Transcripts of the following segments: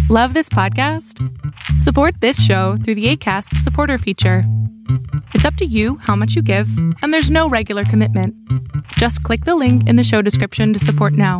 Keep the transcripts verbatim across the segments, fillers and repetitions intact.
Love this podcast? Support this show through the Acast supporter feature. It's up to you how much you give, and there's no regular commitment. Just click the link in the show description to support now.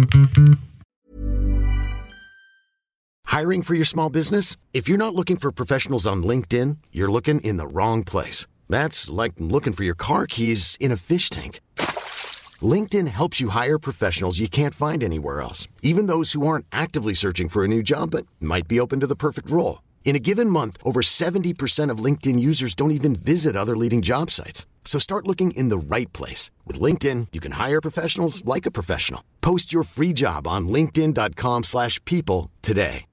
Hiring for your small business? If you're not looking for professionals on LinkedIn, you're looking in the wrong place. That's like looking for your car keys in a fish tank. LinkedIn helps you hire professionals you can't find anywhere else, even those who aren't actively searching for a new job but might be open to the perfect role. In a given month, over seventy percent of LinkedIn users don't even visit other leading job sites. So start looking in the right place. With LinkedIn, you can hire professionals like a professional. Post your free job on linkedin dot com slash people today.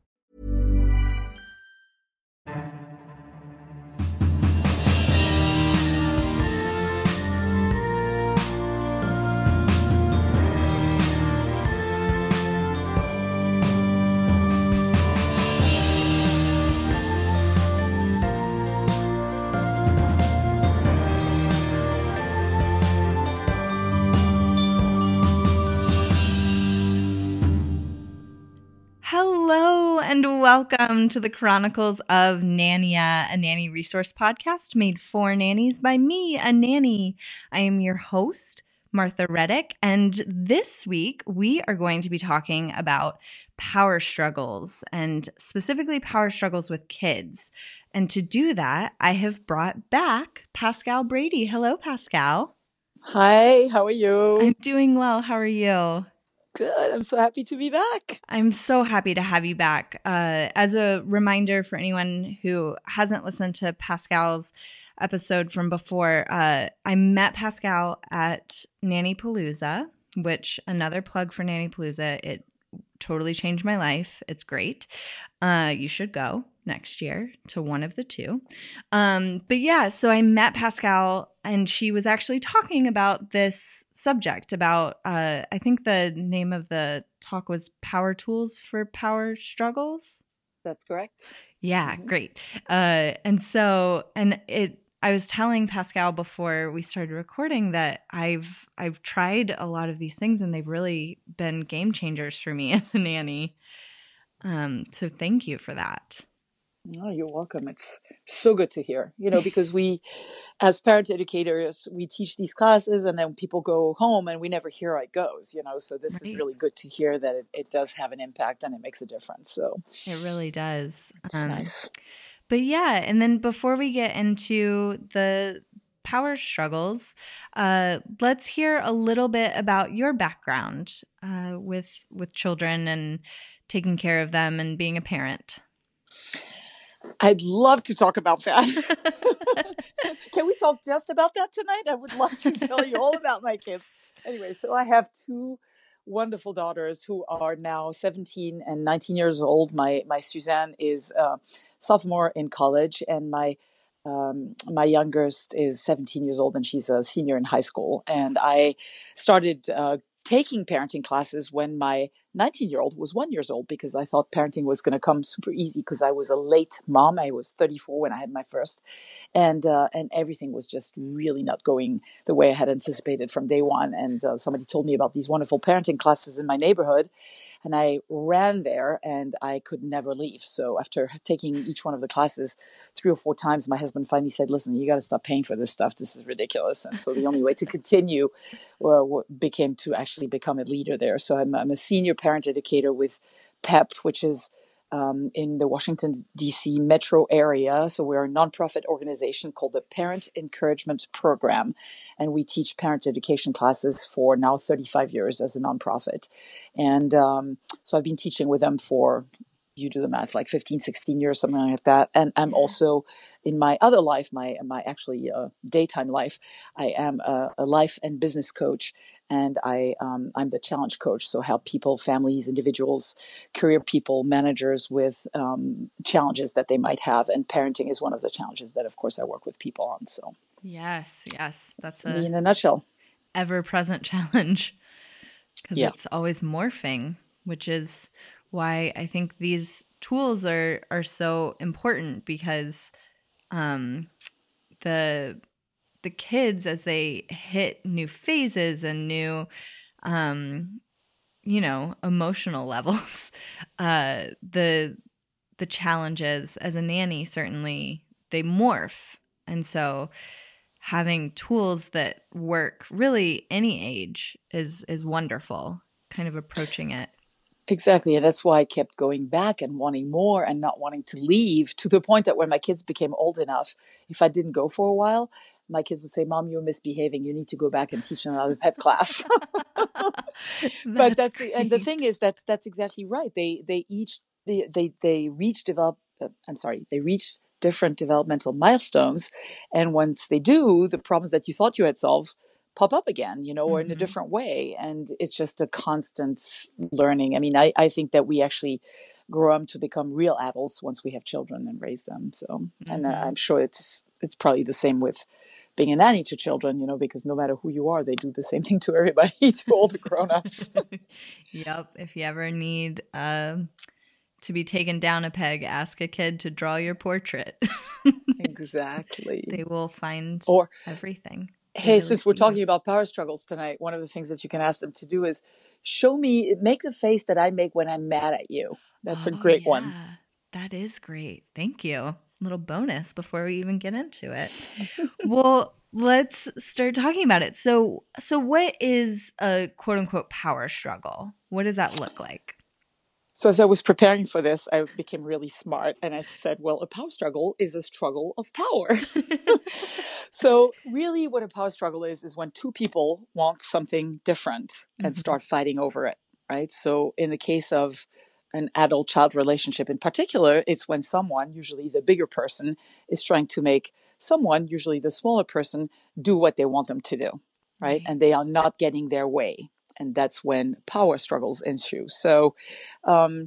Hello and welcome to the Chronicles of Nania, a nanny resource podcast made for nannies by me, a nanny. I am your host, Martha Reddick, and this week we are going to be talking about power struggles and specifically power struggles with kids. And to do that, I have brought back Pascal Brady. Hello, Pascal. Hi, how are you? I'm doing well. How are you? Good. I'm so happy to be back. I'm so happy to have you back. Uh, as a reminder for anyone who hasn't listened to Pascal's episode from before, uh, I met Pascal at Nanny Palooza, which another plug for Nanny Palooza. It totally changed my life. It's great. Uh, you should go next year to one of the two. Um, but yeah, so I met Pascal and she was actually talking about this subject about, uh, I think the name of the talk was Power Tools for Power Struggles. That's correct. Yeah, Mm-hmm. great. Uh, and so, and it, I was telling Pascal before we started recording that I've I've tried a lot of these things and they've really been game changers for me as a nanny. Um, so thank you for that. Oh, you're welcome. It's so good to hear, you know, because we, as parent educators, we teach these classes and then people go home and we never hear how it goes, you know, so this Right. is really good to hear that it, it does have an impact and it makes a difference. So It really does. it's Um, nice. But yeah, and then before we get into the power struggles, uh, let's hear a little bit about your background uh, with with children and taking care of them and being a parent. I'd love to talk about that. Can we talk just about that tonight? I would love to tell you all about my kids. Anyway, so I have two wonderful daughters who are now seventeen and nineteen years old. My my Suzanne is a sophomore in college, and my um, my youngest is seventeen years old, and she's a senior in high school. And I started uh, taking parenting classes when my nineteen-year-old was one years old because I thought parenting was going to come super easy because I was a late mom. I was thirty-four when I had my first. And uh, and everything was just really not going the way I had anticipated from day one. And uh, somebody told me about these wonderful parenting classes in my neighborhood, and I ran there, and I could never leave. So after taking each one of the classes three or four times, my husband finally said, "Listen, you got to stop paying for this stuff. This is ridiculous." And so the only way to continue well, became to actually become a leader there. So I'm, I'm a senior parent educator with PEP, which is Um, in the Washington, D C metro area. So we're a nonprofit organization called the Parent Encouragement Program. And we teach parent education classes for now thirty-five years as a nonprofit. And um, so I've been teaching with them for, you do the math, like fifteen, sixteen years, something like that. And I'm also in my other life, my my actually uh, daytime life, I am a, a life and business coach, and I um, I'm the challenge coach. So help people, families, individuals, career people, managers with um, challenges that they might have, and parenting is one of the challenges that, of course, I work with people on. So Yes, yes, that's that's me a in a nutshell. ever-present challenge because Yeah. it's always morphing, which is why I think these tools are are so important because um, the the kids as they hit new phases and new um, you know, emotional levels, uh, the the challenges as a nanny, certainly they morph. And so having tools that work really any age is is wonderful, kind of approaching it. Exactly. And that's why I kept going back and wanting more and not wanting to leave, to the point that when my kids became old enough, if I didn't go for a while, my kids would say, "Mom, you're misbehaving. You need to go back and teach another pet class." But that's, That's and the great. thing is, that's that's exactly right. They they each they they, they reach develop. Uh, I'm sorry, they reach different developmental milestones, and once they do, the problems that you thought you had solved pop up again, you know, or in a Mhm. different way, and it's just a constant learning. I mean, I I think that we actually grow up to become real adults once we have children and raise them. So, and uh, Mhm. I'm sure it's it's probably the same with being a nanny to children, you know, because no matter who you are, they do the same thing to everybody, to all the grown-ups. Yep. If you ever need um, to be taken down a peg, ask a kid to draw your portrait. Exactly. They will find Or, everything. They hey, really since we're see you. talking about power struggles tonight, one of the things that you can ask them to do is show me, make the face that I make when I'm mad at you. That's a Oh, great one. yeah. That is great. Thank you. Little bonus before we even get into it. Well, let's start talking about it. So, so what is a quote unquote power struggle? What does that look like? So as I was preparing for this, I became really smart and I said, well, a power struggle is a struggle of power. So really what a power struggle is, is when two people want something different and Mhm. start fighting over it, right? So in the case of an adult-child relationship in particular, it's when someone, usually the bigger person, is trying to make someone, usually the smaller person, do what they want them to do, right? Right. And they are not getting their way. And that's when power struggles ensue. So, um,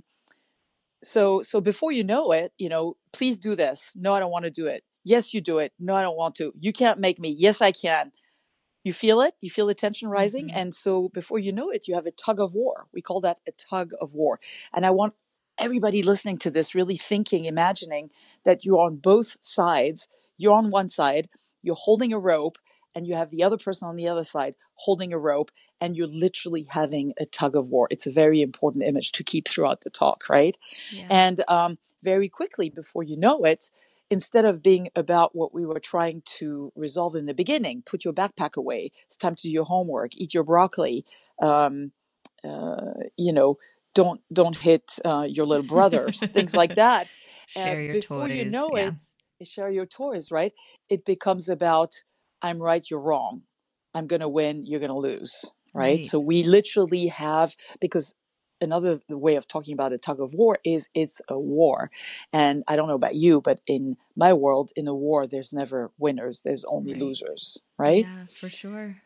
so, so before you know it, you know, please do this. No, I don't want to do it. Yes, you do it. No, I don't want to. You can't make me. Yes, I can. You feel it. You feel the tension rising. Mhm. And so before you know it, you have a tug of war. We call that a tug of war. And I want everybody listening to this really thinking, imagining that you're on both sides. You're on one side, you're holding a rope, and you have the other person on the other side holding a rope, and you're literally having a tug of war. It's a very important image to keep throughout the talk, right? Yeah. And um, very quickly, before you know it, instead of being about what we were trying to resolve in the beginning, put your backpack away, it's time to do your homework, eat your broccoli, um, uh, you know, don't don't hit uh, your little brothers, things like that. Uh, Share your before you toys. know Yeah. it, share your toys, right? It becomes about I'm right, you're wrong. I'm going to win, you're going to lose, right? Right. So we literally have, because another way of talking about a tug of war is it's a war. And I don't know about you, but in my world, in a war, there's never winners. There's only Right. losers, right? Yeah, for sure.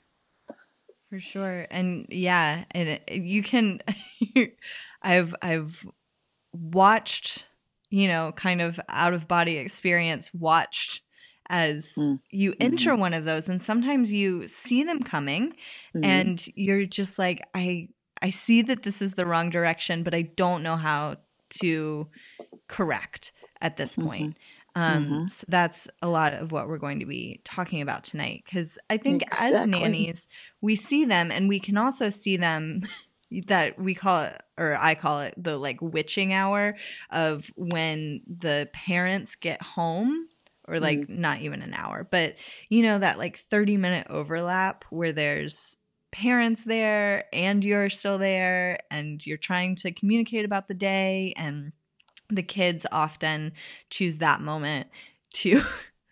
For sure. And yeah, and it, you can I've I've watched, you know, kind of out of body experience, watched as Mm. you enter Mm-hmm. one of those, and sometimes you see them coming Mm-hmm. and you're just like, I I see that this is the wrong direction, but I don't know how to correct at this point. Um, Mm-hmm. so that's a lot of what we're going to be talking about tonight, because I think as Exactly. nannies, we see them, and we can also see them that we call it, or I call it, the like witching hour of when the parents get home, or like Mm. not even an hour, but you know, that like thirty minute overlap where there's parents there and you're still there and you're trying to communicate about the day, and the kids often choose that moment to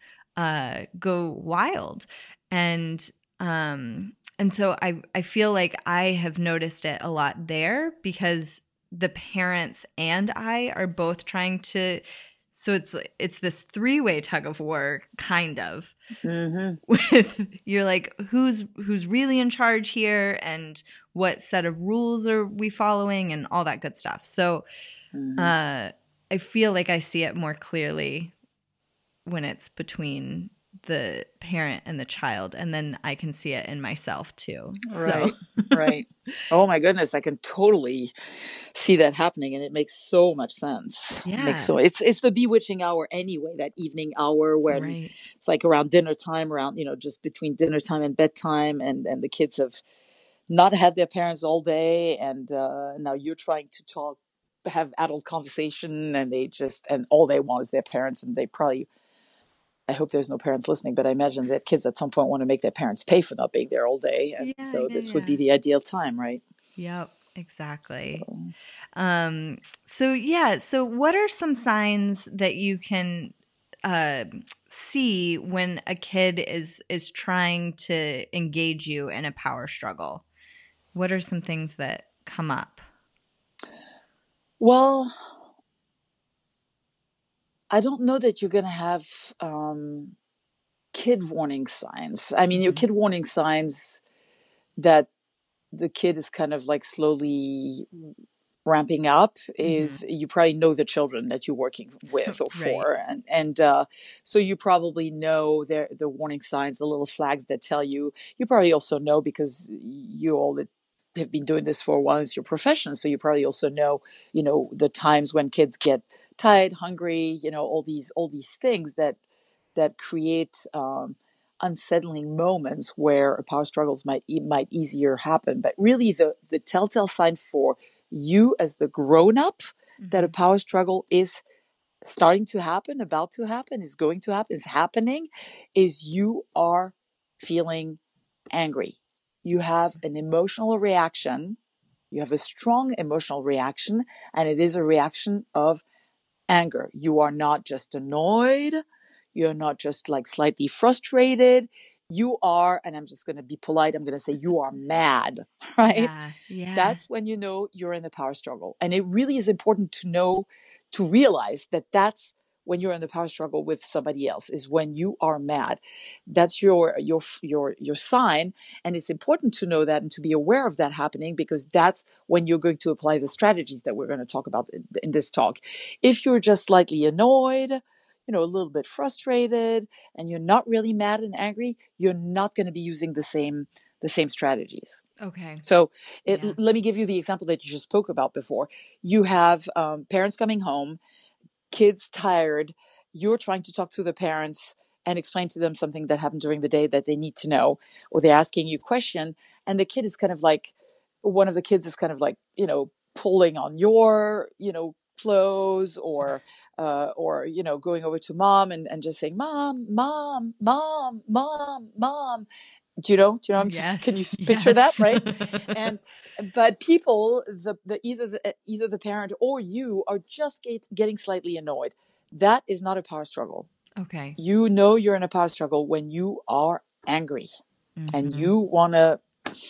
uh, go wild. And um, and so I I feel like I have noticed it a lot there, because the parents and I are both trying to. So it's it's this three-way tug of war, kind of. Mm-hmm. With you're like, who's who's really in charge here, and what set of rules are we following, and all that good stuff. So Mm-hmm. uh, I feel like I see it more clearly when it's between the parent and the child, and then I can see it in myself too. Right. So. Right. Oh my goodness, I can totally see that happening, and it makes so much sense. It makes Yeah. so it's it's the bewitching hour anyway, that evening hour when Right. it's like around dinner time, around, you know, just between dinner time and bedtime, and and the kids have not had their parents all day, and uh, now you're trying to talk, have adult conversation, and they just, and all they want is their parents, and they probably, I hope there's no parents listening, but I imagine that kids at some point want to make their parents pay for not being there all day, and Yeah, so yeah, this would be yeah. the ideal time, right? Yep, exactly. So, Um, so yeah, so what are some signs that you can uh, see when a kid is is trying to engage you in a power struggle? What are some things that come up? well, I don't know that you're going to have um, kid warning signs. I mean, your Mhm. kid warning signs that the kid is kind of like slowly ramping up is you probably know the children that you're working with or Right. for, and and uh, so you probably know their the warning signs, the little flags that tell you. You probably also know, because you all that have been doing this for a while, is your profession, so you probably also know, you know, the times when kids get tired, hungry, you know, all these all these things that that create um, unsettling moments where power struggles might might easier happen. But really, the the telltale sign for you as the grown up that a Mhm. power struggle is starting to happen, about to happen, is going to happen, is happening, is you are feeling angry. You have an emotional reaction. You have a strong emotional reaction, and it is a reaction of anger. You are not just annoyed. You're not just like slightly frustrated. You are, and I'm just going to be polite, I'm going to say you are mad, right? Yeah, yeah. That's when you know you're in the power struggle. And it really is important to know, to realize that that's when you're in the power struggle with somebody else, is when you are mad. That's your your your your sign, and it's important to know that and to be aware of that happening, because that's when you're going to apply the strategies that we're going to talk about in, in this talk. If you're just slightly annoyed, you know, a little bit frustrated, and you're not really mad and angry, you're not going to be using the same the same strategies. Okay. So it, Yeah. let me give you the example that you just spoke about before. You have um, parents coming home, kids tired. You're trying to talk to the parents and explain to them something that happened during the day that they need to know, or they're asking you a question, and the kid is kind of like, one of the kids is kind of like, you know, pulling on your, you know, clothes, or uh, or you know, going over to mom and, and just saying, mom, mom, mom, mom, mom. Do you know? Do you know? I'm t- can you Yes. picture that, Yes. right? And but people, the, the either the either the parent or you are just get, getting slightly annoyed. That is not a power struggle. Okay. You know you're in a power struggle when you are angry and Mhm. you want to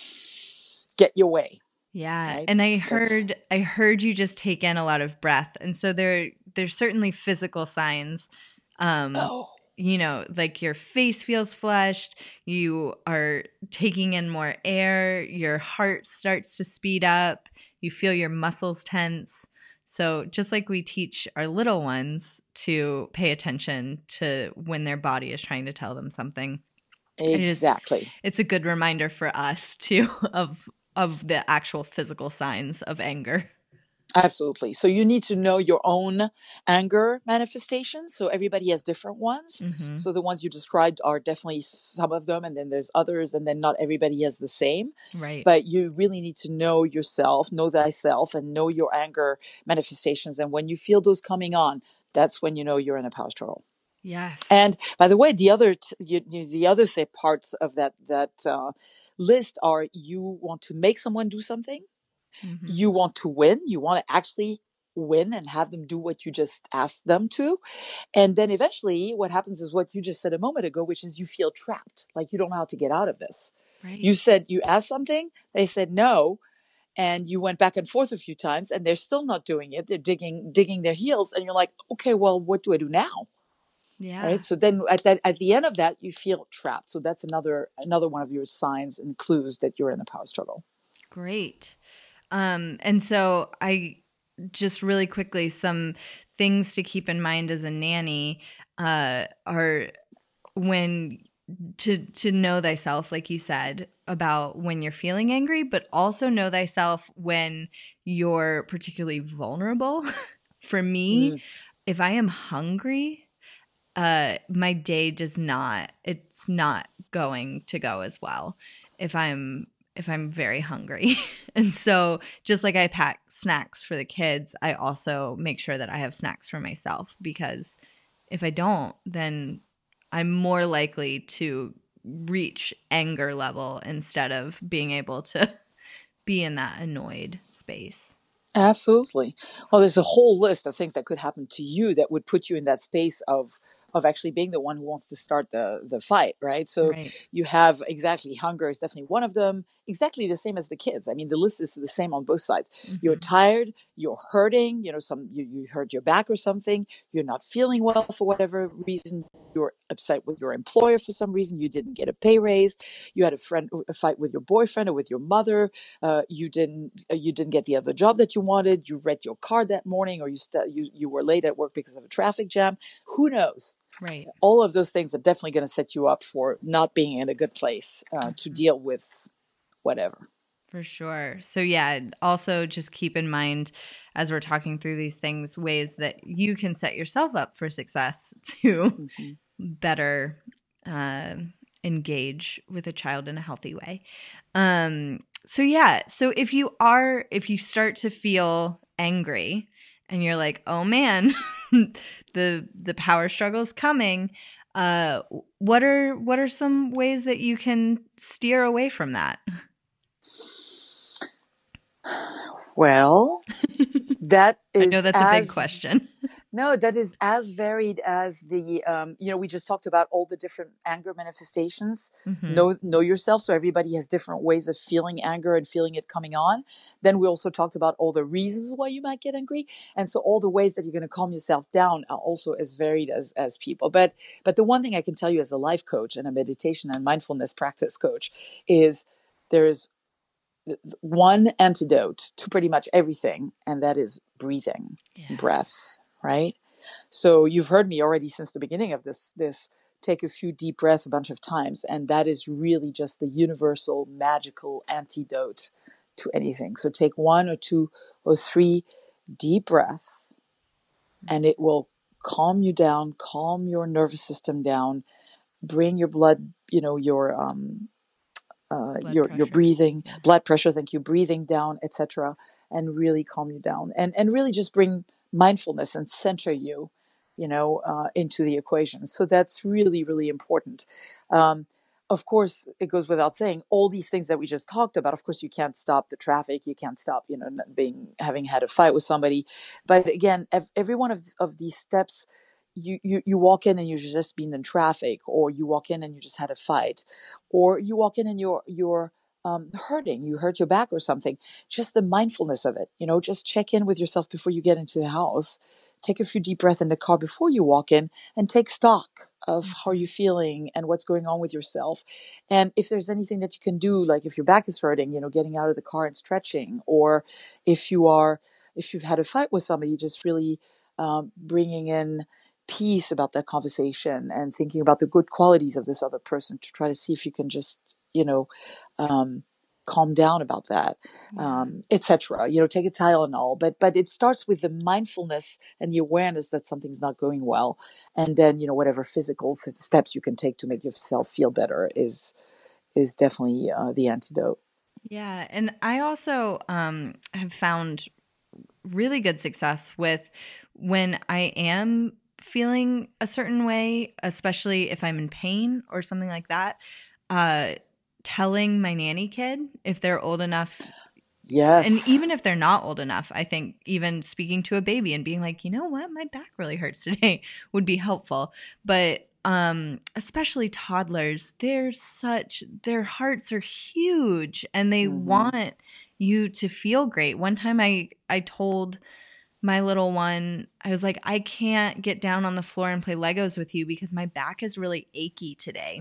get your way. Yeah, Right? and I That's heard I heard you just take in a lot of breath, and so there there's certainly physical signs. Um, oh you know, like your face feels flushed, you are taking in more air, your heart starts to speed up, you feel your muscles tense. So just like we teach our little ones to pay attention to when their body is trying to tell them something, it is exactly. it's a good reminder for us too of of the actual physical signs of anger. Absolutely. So you need to know your own anger manifestations. So everybody has different ones. Mm-hmm. So the ones you described are definitely some of them, and then there's others, and then not everybody has the same. Right. But you really need to know yourself, know thyself, and know your anger manifestations. And when you feel those coming on, that's when you know you're in a power struggle. Yes. And by the way, the other t- you, you, the other th- parts of that that uh, list are: you want to make someone do something. Mm-hmm. You want to win. You want to actually win and have them do what you just asked them to. And then eventually what happens is what you just said a moment ago, which is you feel trapped, like you don't know how to get out of this. Right. You said, you asked something, they said no, and you went back and forth a few times, and they're still not doing it. They're digging digging their heels, and you're like, okay, well, what do I do now? Yeah. Right. So then at that at the end of that, you feel trapped. So that's another another one of your signs and clues that you're in a power struggle. Great. Um, and so I just really quickly, some things to keep in mind as a nanny uh, are when to to know thyself, like you said, about when you're feeling angry, but also know thyself when you're particularly vulnerable. For me, Mm. if I am hungry, uh, my day does not, it's not going to go as well. If I'm if I'm very hungry. And so just like I pack snacks for the kids, I also make sure that I have snacks for myself, because if I don't, then I'm more likely to reach anger level instead of being able to be in that annoyed space. Absolutely. Well, there's a whole list of things that could happen to you that would put you in that space of of actually being the one who wants to start the the fight, right? So Right. you have exactly hunger is definitely one of them, exactly the same as the kids. I mean, the list is the same on both sides. Mhm. You're tired, you're hurting, you know, some you, you hurt your back or something, you're not feeling well for whatever reason, you're upset with your employer for some reason, you didn't get a pay raise, you had a friend a fight with your boyfriend or with your mother, uh, you didn't uh, you didn't get the other job that you wanted, you read your car that morning, or you st- you you were late at work because of a traffic jam. Who knows? Right. All of those things are definitely going to set you up for not being in a good place uh, to deal with whatever. For sure. So yeah, also just keep in mind as we're talking through these things, ways that you can set yourself up for success to Mm-hmm. better uh, engage with a child in a healthy way. Um, so yeah, so if you are, if you start to feel angry and you're like, oh man, the the power struggle's coming, uh, what are what are some ways that you can steer away from that? Well, that I is know that's as, a big question. No, that is as varied as the, um, you know, we just talked about all the different anger manifestations. Mm-hmm. Know, know yourself. So everybody has different ways of feeling anger and feeling it coming on. Then we also talked about all the reasons why you might get angry. And so all the ways that you're going to calm yourself down are also as varied as, as people. But, but the one thing I can tell you as a life coach and a meditation and mindfulness practice coach is there is one antidote to pretty much everything, and that is breathing, Yes. breath, right? So you've heard me already since the beginning of this, this take a few deep breaths a bunch of times, and that is really just the universal magical antidote to anything. So take one or two or three deep breaths, and it will calm you down, calm your nervous system down, bring your blood, you know, your um, uh, Blood your pressure. your breathing, Yes. blood pressure, thank you, breathing down, et cetera, and really calm you down, and and really just bring mindfulness and center you, you know, uh, into the equation. So that's really really important. Um, of course, it goes without saying, all these things that we just talked about. Of course, you can't stop the traffic, you can't stop, you know, being having had a fight with somebody, but again, ev- every one of of these steps. You, you, you walk in and you're just being in traffic, or you walk in and you just had a fight, or you walk in and you're you're um, hurting, you hurt your back or something. Just the mindfulness of it, you know, just check in with yourself before you get into the house. Take a few deep breaths in the car before you walk in, and take stock of Mm-hmm. how you're feeling and what's going on with yourself. And if there's anything that you can do, like if your back is hurting, you know, getting out of the car and stretching, or if you are, if you've had a fight with somebody, just really um, bringing in peace about that conversation and thinking about the good qualities of this other person to try to see if you can just, you know, um, calm down about that, Yeah. um, et cetera. You know, take a Tylenol, but but it starts with the mindfulness and the awareness that something's not going well, and then, you know, whatever physical steps you can take to make yourself feel better is is definitely uh, the antidote. Yeah. And I also um, have found really good success with when I am feeling a certain way, especially if I'm in pain or something like that, uh, telling my nanny kid if they're old enough. Yes. And even if they're not old enough, I think even speaking to a baby and being like, you know what, my back really hurts today would be helpful. But um, especially toddlers, they're such, their hearts are huge and they Mhm. want you to feel great. One time I, I told my little one, I was like, I can't get down on the floor and play Legos with you because my back is really achy today.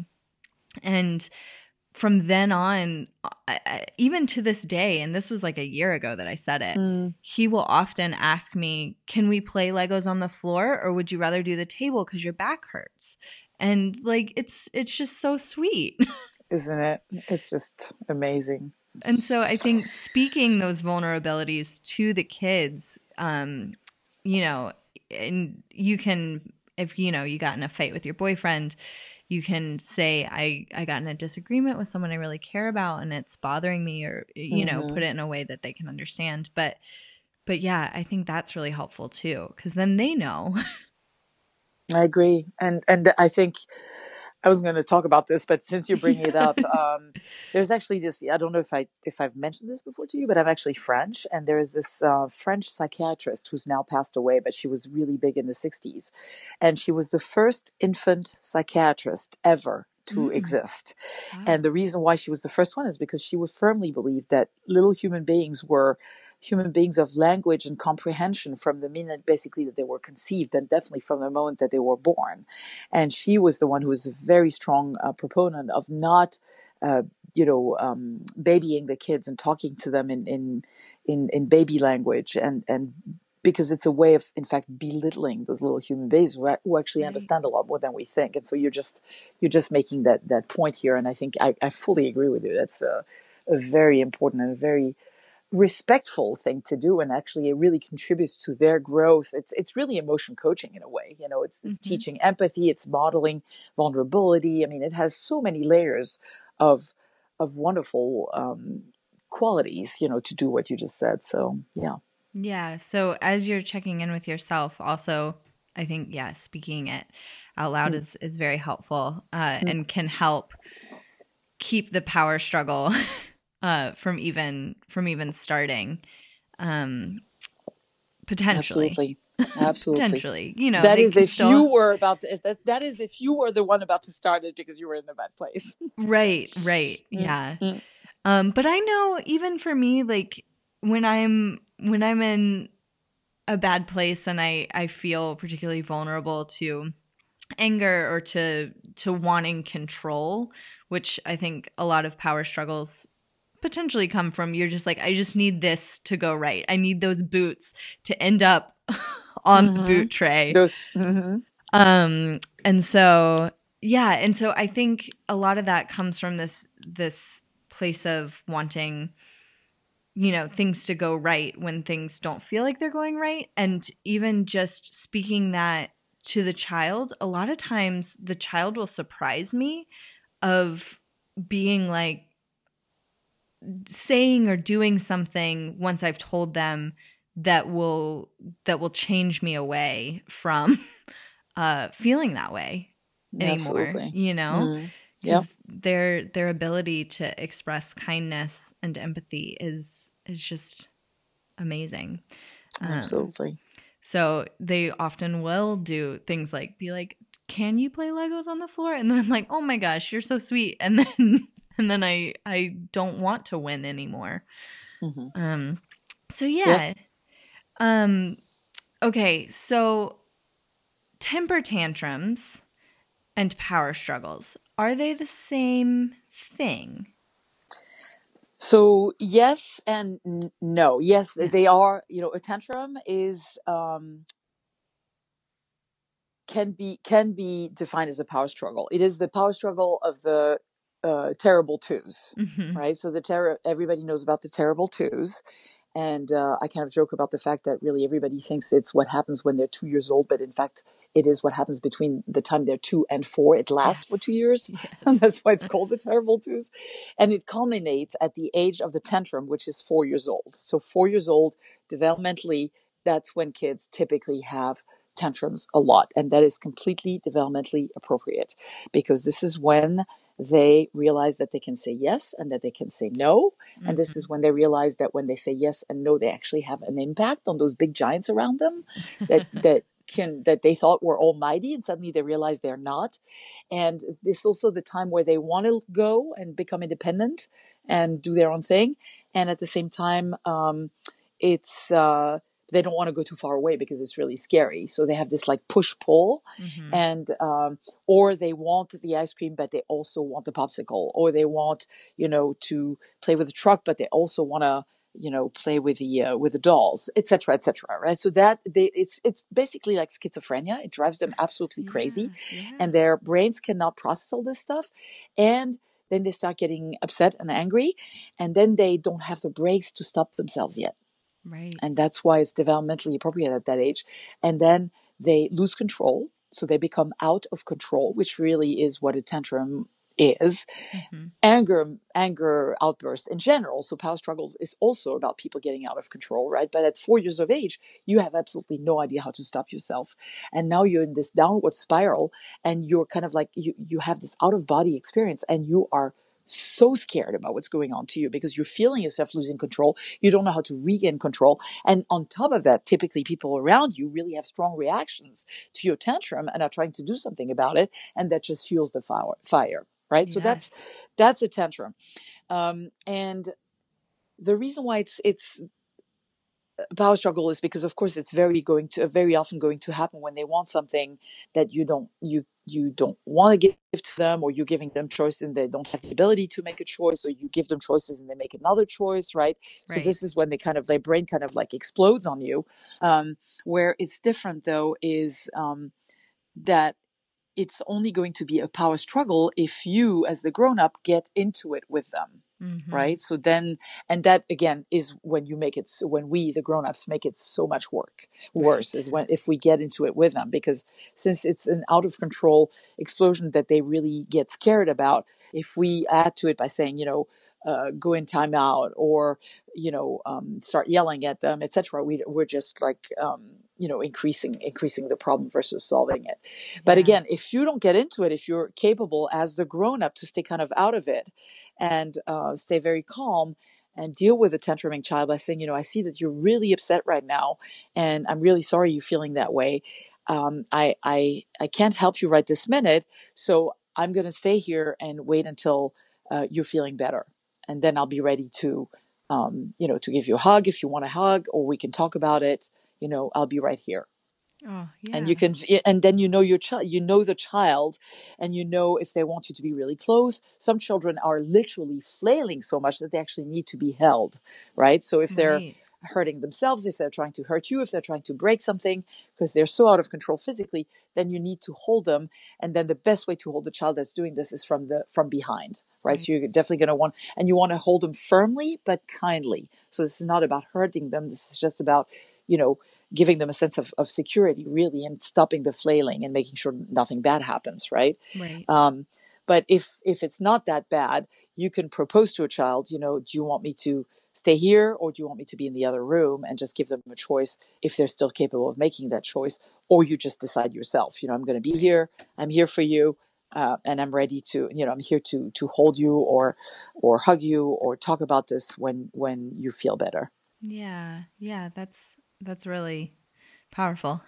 And from then on, I, I, even to this day, and this was like a year ago that I said it, Mm. he will often ask me, can we play Legos on the floor, or would you rather do the table because your back hurts? And like, it's it's just so sweet. Isn't it? It's just amazing. And so I think speaking those vulnerabilities to the kids, um, you know, and you can, if you know, you got in a fight with your boyfriend, You can say, I, I got in a disagreement with someone I really care about and it's bothering me, or, you know, Mm-hmm. put it in a way that they can understand. But, but yeah, I think that's really helpful too, because then they know. I agree. And, and I think I wasn't going to talk about this, but since you're bringing it up, um, there's actually this, I don't know if I, if I've mentioned this before to you, but I'm actually French. And there is this uh, French psychiatrist who's now passed away, but she was really big in the sixties. And she was the first infant psychiatrist ever to Mm. exist. Wow. And the reason why she was the first one is because she would firmly believe that little human beings were human beings of language and comprehension from the minute basically that they were conceived, and definitely from the moment that they were born. And she was the one who was a very strong uh, proponent of not, uh, you know, um, babying the kids and talking to them in, in, in, in baby language, and, and because it's a way of, in fact, belittling those little human beings who, who actually Right. understand a lot more than we think. And so you're just, you're just making that, that point here. And I think I, I fully agree with you. That's a, a very important and a very respectful thing to do, and actually it really contributes to their growth. It's it's really emotion coaching in a way. You know, it's, it's Mm-hmm. teaching empathy, it's modeling vulnerability. I mean, it has so many layers of of wonderful um, qualities, you know, to do what you just said. So yeah. Yeah. So as you're checking in with yourself, also, I think, yeah, speaking it out loud Mm. is, is very helpful uh, Mm. and can help keep the power struggle uh, from even from even starting. Um, potentially. Absolutely. Absolutely. Potentially. You know, That they is can if still... you were about to, that, that is if you were the one about to start it because you were in the bad place. Right, right. Mm. Yeah. Mm. Um, but I know even for me, like when I'm when I'm in a bad place and I, I feel particularly vulnerable to anger or to to wanting control, which I think a lot of power struggles potentially come from, you're just like, I just need this to go right. I need those boots to end up on Mm-hmm. the boot tray. Those, mm-hmm. Um, and so, yeah. And so I think a lot of that comes from this, this place of wanting, you know, things to go right when things don't feel like they're going right. And even just speaking that to the child, a lot of times the child will surprise me of being like, saying or doing something once I've told them that will that will change me away from uh feeling that way anymore. Absolutely. You know, Mm. Yeah. their their ability to express kindness and empathy is is just amazing. Um, Absolutely. so they often will do things like be like, can you play Legos on the floor? And then I'm like, oh my gosh, you're so sweet. And then and then I I don't want to win anymore. Mm-hmm. Um so yeah. Yep. Um okay, so temper tantrums and power struggles, are they the same thing? So yes and n- no. Yes, Yeah. they are. You know, a tantrum is um, can be can be defined as a power struggle. It is the power struggle of the uh, terrible twos, Mm-hmm. right? So the terror. Everybody knows about the terrible twos. And uh, I kind of joke about the fact that really everybody thinks it's what happens when they're two years old, but in fact, it is what happens between the time they're two and four. It lasts Yes. for two years. Yes. And that's why it's called the terrible twos. And it culminates at the age of the tantrum, which is four years old. So four years old, developmentally, that's when kids typically have tantrums a lot. And that is completely developmentally appropriate because this is when they realize that they can say yes and that they can say no. Mm-hmm. And this is when they realize that when they say yes and no, they actually have an impact on those big giants around them that, that can, that they thought were almighty. And suddenly they realize they're not. And this is also the time where they want to go and become independent and do their own thing. And at the same time, um, it's, uh, they don't want to go too far away because it's really scary. So they have this like push pull, Mm-hmm. and um, or they want the ice cream, but they also want the popsicle, or they want, you know, to play with the truck, but they also want to, you know, play with the uh, with the dolls, et cetera, et cetera. Right? So that they, it's it's basically like schizophrenia. It drives them absolutely crazy, Yeah, yeah. and their brains cannot process all this stuff, and then they start getting upset and angry, and then they don't have the brakes to stop themselves yet. Right. And that's why it's developmentally appropriate at that age. And then they lose control So they become out of control, which really is what a tantrum is. Mm-hmm. Anger, anger outbursts in general. So power struggles is also about people getting out of control, right? But at four years of age, you have absolutely no idea how to stop yourself. And now you're in this downward spiral and you're kind of like, you, you have this out of body experience and you are so scared about what's going on to you because you're feeling yourself losing control. You don't know how to regain control. And on top of that, typically people around you really have strong reactions to your tantrum and are trying to do something about it. And that just fuels the fire, fire right? Yes. So that's, that's a tantrum. Um, and the reason why it's, it's, power struggle is because, of course, it's very going to very often going to happen when they want something that you don't you you don't want to give to them, or you're giving them choice and they don't have the ability to make a choice, or you give them choices and they make another choice, right? So Right. this is when they kind of their brain kind of like explodes on you. Um, where it's different though is um, that it's only going to be a power struggle if you, as the grown up, get into it with them. Mm-hmm. Right. So then, and that again is when you make it, when we, the grown-ups, make it so much work worse Right. is when, if we get into it with them, because since it's an out of control explosion that they really get scared about, if we add to it by saying, you know, uh, go in timeout or, you know, um, start yelling at them, et cetera, we, we're just like, um, you know, increasing, increasing the problem versus solving it. Yeah. But again, if you don't get into it, if you're capable as the grown up to stay kind of out of it and uh, stay very calm and deal with a tantruming child by saying, you know, I see that you're really upset right now and I'm really sorry you're feeling that way. Um, I, I, I can't help you right this minute. So I'm going to stay here and wait until uh, you're feeling better. And then I'll be ready to, um, you know, to give you a hug if you want a hug, or we can talk about it. You know, I'll be right here. Oh, yeah. And you can, and then you know your child, you know the child, and you know if they want you to be really close. Some children are literally flailing so much that they actually need to be held, right? So if they're Right. hurting themselves, if they're trying to hurt you, if they're trying to break something because they're so out of control physically, then you need to hold them. And then the best way to hold the child that's doing this is from the from behind, right? Right. So you're definitely going to want, and you want to hold them firmly but kindly. So this is not about hurting them. This is just about, you know, giving them a sense of, of security, really, and stopping the flailing and making sure nothing bad happens, right? Right. Um, but if if it's not that bad, you can propose to a child, you know, do you want me to stay here or do you want me to be in the other room, and just give them a choice if they're still capable of making that choice, or you just decide yourself, you know, I'm going to be here, I'm here for you, uh, and I'm ready to, you know, I'm here to to hold you or or hug you or talk about this when when you feel better. Yeah. Yeah. That's, that's really powerful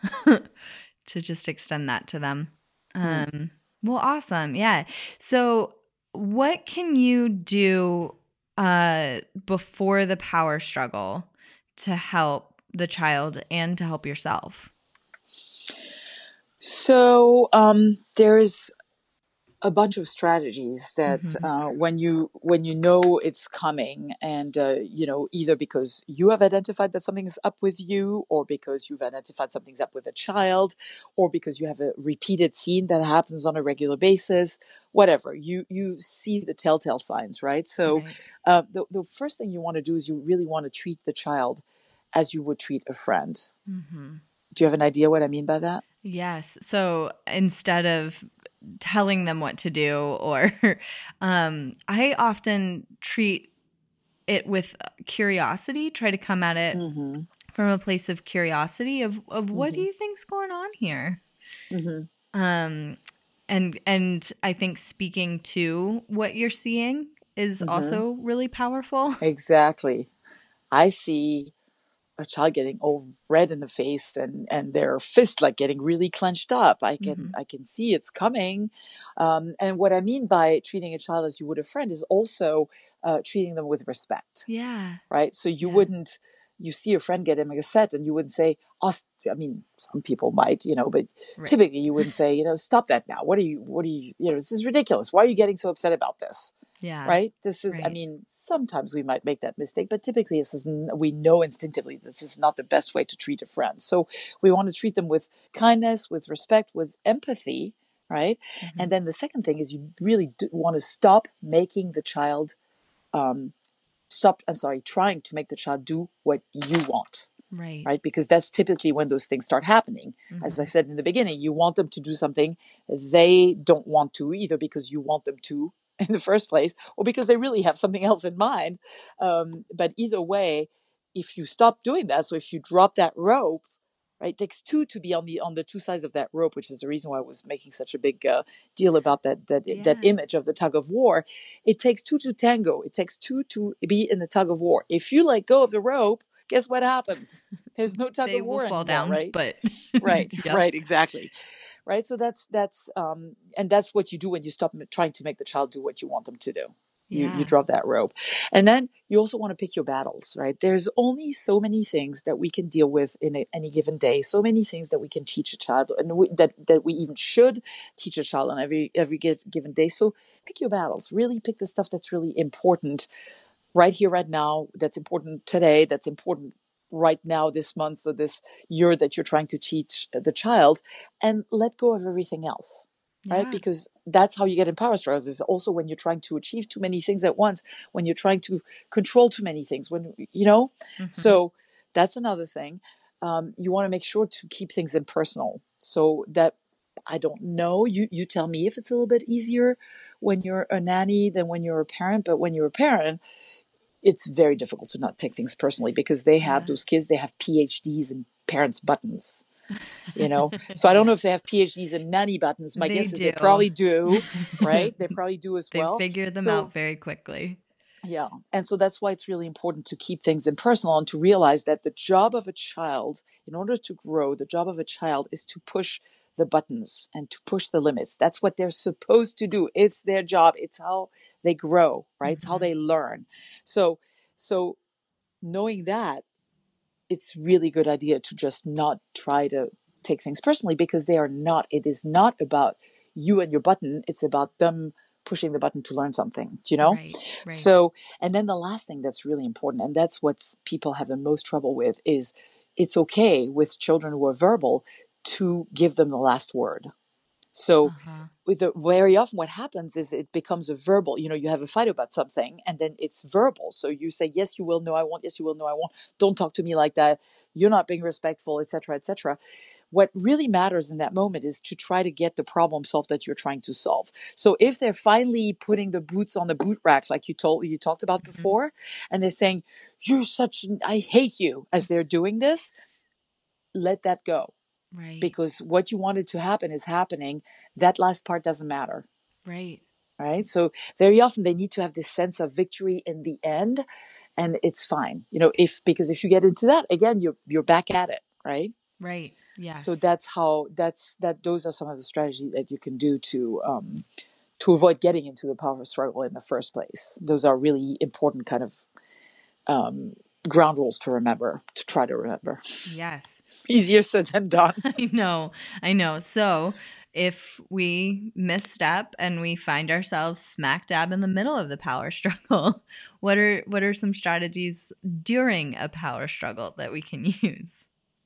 to just extend that to them. Um, Hmm. well, awesome. Yeah. So what can you do uh, before the power struggle to help the child and to help yourself? So um, there's a bunch of strategies that Mhm. uh, when you when you know it's coming, and uh, you know, either because you have identified that something's up with you, or because you've identified something's up with a child, or because you have a repeated scene that happens on a regular basis, whatever, you you see the telltale signs, right? So Right. uh, the, the first thing you want to do is you really want to treat the child as you would treat a friend. Mm-hmm. Do you have an idea what I mean by that? Yes. So instead of telling them what to do, or um, I often treat it with curiosity, try to come at it Mm-hmm. from a place of curiosity of, of what do Mm-hmm. you think's going on here? Mm-hmm. Um, and, and I think speaking to what you're seeing is Mm-hmm. also really powerful. Exactly. I see a child getting all red in the face and and their fist like getting really clenched up. I can Mm-hmm. I can see it's coming. Um, and what I mean by treating a child as you would a friend is also uh, treating them with respect, Yeah. right? So you Yeah. wouldn't, you see a friend get upset and you wouldn't say, oh, I mean, some people might, you know, but Right. typically you wouldn't say, you know, stop that now. What are you, what are you, you know, this is ridiculous. Why are you getting so upset about this? Yeah. Right? This is, I Right. mean, sometimes we might make that mistake, but typically this is, we know instinctively this is not the best way to treat a friend. So we want to treat them with kindness, with respect, with empathy, right? Mm-hmm. And then the second thing is you really do want to stop making the child, um, stop, I'm sorry, trying to make the child do what you want. Right. Right? Because that's typically when those things start happening. Mm-hmm. As I said in the beginning, you want them to do something they don't want to, either because you want them to in the first place, or because they really have something else in mind. Um, but either way, if you stop doing that, so if you drop that rope, right, it takes two to be on the on the two sides of that rope, which is the reason why I was making such a big uh, deal about that that Yeah. that image of the tug of war. It takes two to tango. It takes two to be in the tug of war. If you let go of the rope, guess what happens? There's no tug They of will war fall anymore, down, right? but Right, Yep. right, exactly. Right, so that's that's um, and that's what you do when you stop m- trying to make the child do what you want them to do. You Yeah. you drop that rope, and then you also want to pick your battles. Right, there's only so many things that we can deal with in a, any given day. So many things that we can teach a child, and we, that that we even should teach a child on every every give, given day. So pick your battles. Really pick the stuff that's really important right here, right now. That's important today. That's important right now, this month or this year that you're trying to teach the child, and let go of everything else. Right? Yeah. Because that's how you get in power struggles, is also when you're trying to achieve too many things at once, when you're trying to control too many things, when, you know, Mhm. so that's another thing. Um, you want to make sure to keep things impersonal. So that, I don't know, you, you tell me if it's a little bit easier when you're a nanny than when you're a parent, but when you're a parent, it's very difficult to not take things personally, because they have Yeah. those kids, they have P H Ds in parents' buttons, you know? So I don't know if they have P H Ds in nanny buttons. My They guess is they do. probably do, right? They probably do as They well. figure them So out very quickly. yeah. And so that's why it's really important to keep things impersonal and to realize that the job of a child, in order to grow, the job of a child is to push the buttons and to push the limits. That's what they're supposed to do. It's their job. It's how they grow, right? It's how Mhm. they learn. So, so knowing that, it's really good idea to just not try to take things personally, because they are not, it is not about you and your button. It's about them pushing the button to learn something, you know? Right. Right. So, and then the last thing that's really important, and that's what people have the most trouble with, is it's okay with children who are verbal to give them the last word. So Uh-huh. with the, very often what happens is it becomes a verbal, you know, you have a fight about something and then it's verbal. So you say, yes, you will. No, I won't. Yes, you will. No, I won't. Don't talk to me like that. You're not being respectful, et cetera, et cetera. What really matters in that moment is to try to get the problem solved that you're trying to solve. So if they're finally putting the boots on the boot racks, like you told, you talked about Mhm. before, and they're saying, you're such, an, I hate you, as they're doing this, let that go. Right. Because what you wanted to happen is happening. That last part doesn't matter. Right. Right. So very often they need to have this sense of victory in the end, and it's fine. You know, if, because if you get into that again, you're, you're back at it. Right. Right. Yes. So that's how, that's, that, those are some of the strategies that you can do to, um, to avoid getting into the power struggle in the first place. Those are really important kind of, um, ground rules to remember, to try to remember. Yes. Easier said than done. I know. I know. So if we misstep and we find ourselves smack dab in the middle of the power struggle, what are what are some strategies during a power struggle that we can use?